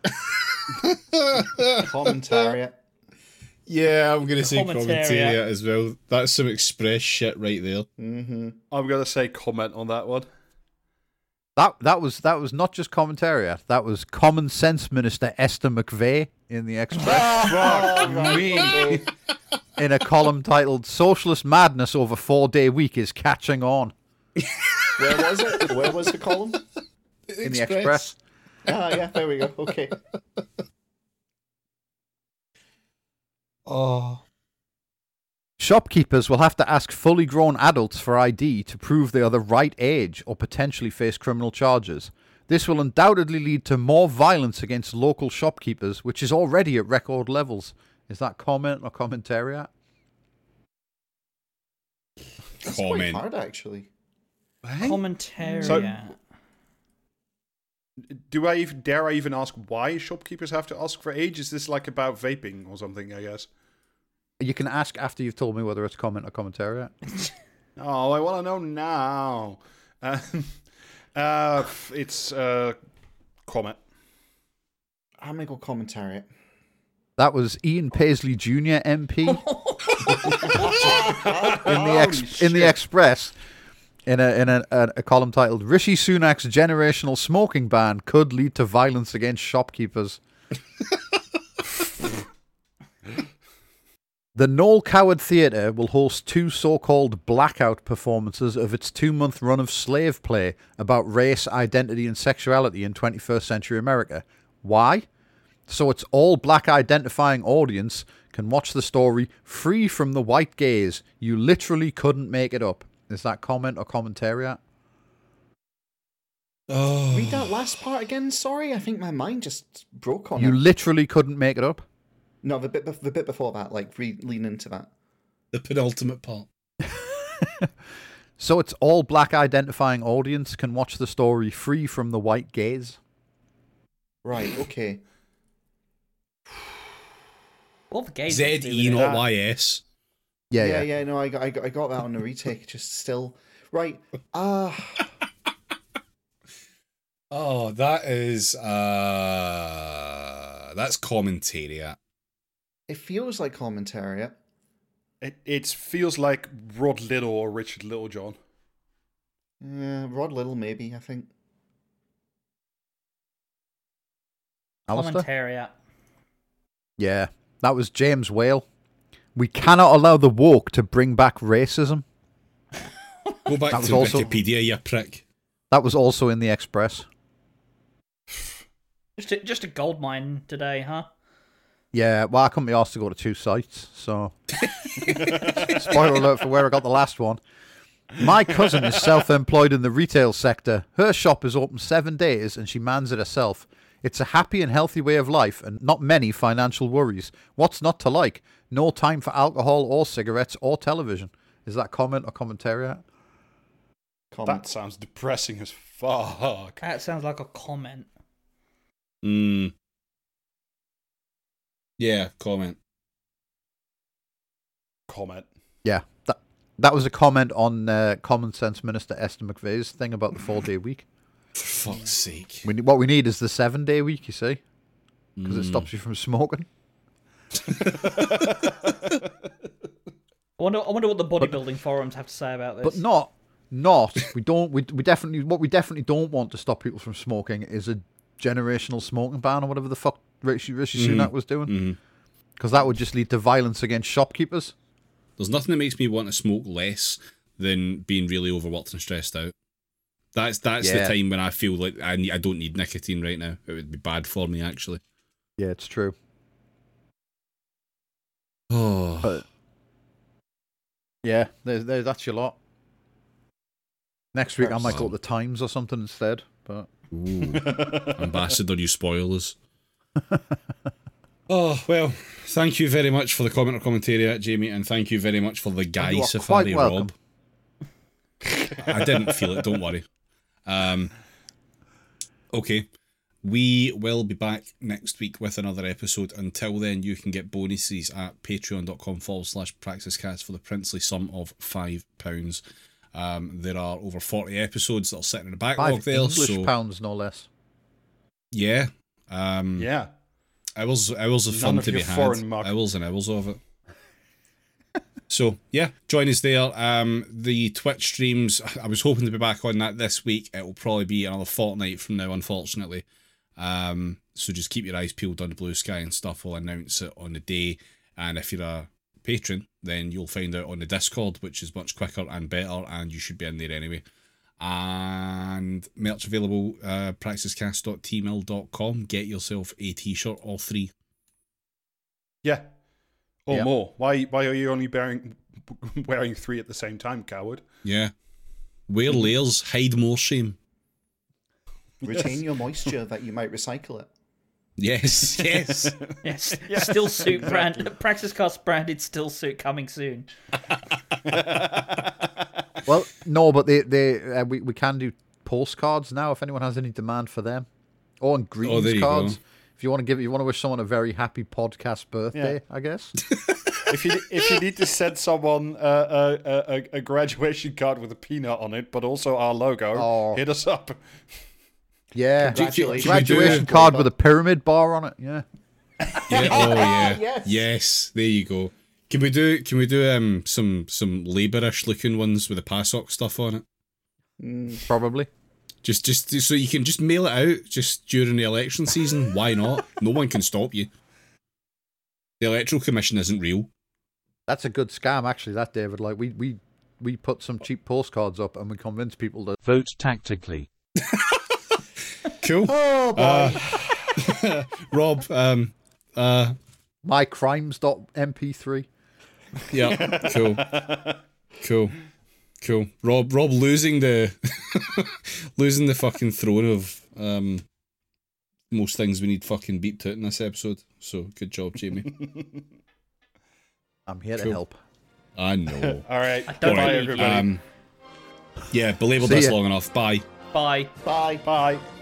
Commentariat. Yeah, I'm going to say Commentariat. commentariat as well. That's some Express shit right there. Mm-hmm. I'm gonna say comment on that one. That was not just commentary. That was Common Sense Minister Esther McVeigh in the Express Fuck me. in a column titled "Socialist Madness Over 4-Day Week is Catching On" Where was it? Where was the column? in the Express. Ah, yeah, there we go. Okay. Oh. Shopkeepers will have to ask fully grown adults for ID to prove they are the right age or potentially face criminal charges. This will undoubtedly lead to more violence against local shopkeepers, which is already at record levels. Is that comment or commentariat? That's quite Comment. hard, actually. Commentary. So- Dare I even ask why shopkeepers have to ask for age? Is this like about vaping or something, I guess? You can ask after you've told me whether it's comment or commentariat. Oh, I want to know now. It's comment. I'm going to go commentary. That was Ian Paisley Jr. MP in the Express in a column titled "Rishi Sunak's generational smoking ban could lead to violence against shopkeepers." The Noel Coward Theatre will host 2 so-called blackout performances of its 2-month run of slave play about race, identity, and sexuality in 21st century America. Why? So its all-black identifying audience can watch the story free from the white gaze. You literally couldn't make it up. Is that comment or commentariat? Oh. Read that last part again, sorry. I think my mind just broke on You it. literally couldn't make it up? No, the bit before that, like, lean into that. The penultimate part. So its all-black identifying audience can watch the story free from the white gaze? Right, okay. What the gays Z-E, not Y-S. Yeah. No, I got that on the retake. Just still right. Oh, that is that's commentariat. It feels like commentariat. It feels like Rod Little or Richard Littlejohn. Rod Little, maybe. I think. Alistair? Commentariat. Yeah, that was James Whale. We cannot allow the woke to bring back racism. Go back That was to also- Wikipedia, you prick. That was also in the Express. Just a gold mine today, huh? Yeah, well, I couldn't be asked to go to 2 sites, so... Spoiler alert for where I got the last one. My cousin is self-employed in the retail sector. Her shop is open 7 days and she mans it herself. It's a happy and healthy way of life and not many financial worries. What's not to like? No time for alcohol or cigarettes or television. Is that comment or commentariat? Comment. That sounds depressing as fuck. That sounds like a comment. Yeah, comment. Comment. Yeah, that was a comment on Common Sense Minister Esther McVeigh's thing about the 4-day week. For fuck's sake. What we need is the 7-day week, you see, because it stops you from smoking. I wonder what the bodybuilding forums have to say about this. But we definitely don't want to stop people from smoking is a generational smoking ban or whatever the fuck Rishi Sunak was doing, because that would just lead to violence against shopkeepers. There's nothing that makes me want to smoke less than being really overworked and stressed out. That's the Yeah. time when I feel like I don't need nicotine right now. It would be bad for me, actually. Yeah, it's true. Oh, But yeah, that's your lot. Next week I might go to the Times or something instead. But ooh. Ambassador, you spoilers. Oh, well, thank you very much for the comment or commentary, Jamie, and thank you very much for the Guy You are Safari, quite welcome. Rob. I didn't feel it, don't worry. Okay, we will be back next week with another episode. Until then, you can get bonuses at patreon.com/praxiscast for the princely sum of £5. There are over 40 episodes that are sitting in the backlog 5 there. English So pounds, no less. yeah, Yeah. hours of None fun of to be your had. foreign mug. Hours and hours of it. So yeah, join us there. The Twitch streams, I was hoping to be back on that this week. It will probably be another fortnight from now, unfortunately. So just keep your eyes peeled on the Blue Sky and stuff. We'll announce it on the day. And if you're a patron, then you'll find out on the Discord, which is much quicker and better, and you should be in there anyway. And merch available, praxiscast.tmail.com. Get yourself a t-shirt or 3. Yeah. Or Yeah. more. Why are you only wearing 3 at the same time, coward? Yeah. Wear layers, hide more shame. Retain your moisture that you might recycle it. Yes, yes. Yes, still suit brand, Praxis Cast branded still suit coming soon. Well, no, but we can do postcards now if anyone has any demand for them, or on greetings there you cards. go. If you want to wish someone a very happy podcast birthday, Yeah. I guess. If you need to send someone a graduation card with a peanut on it, but also our logo, hit us up. Yeah, Congratulations. graduation card with a pyramid bar on it. Yeah. Yeah, oh yeah. Yes. Yes, there you go. Can we do some labourish looking ones with the PASOK stuff on it? Probably. Just so you can just mail it out just during the election season. Why not? No one can stop you. The Electoral Commission isn't real. That's a good scam, actually. That David, like we put some cheap postcards up and we convince people to Vote tactically. Cool. Oh boy. Rob, mycrimes.mp3. yeah, cool. Rob losing the losing the fucking throne of most things we need fucking beeped out in this episode. So good job, Jamie. I'm here to Cool. help. I know. All right. I don't Bye, believe you. everybody. Yeah, belaboured See this ya. long enough. Bye. Bye. Bye. Bye.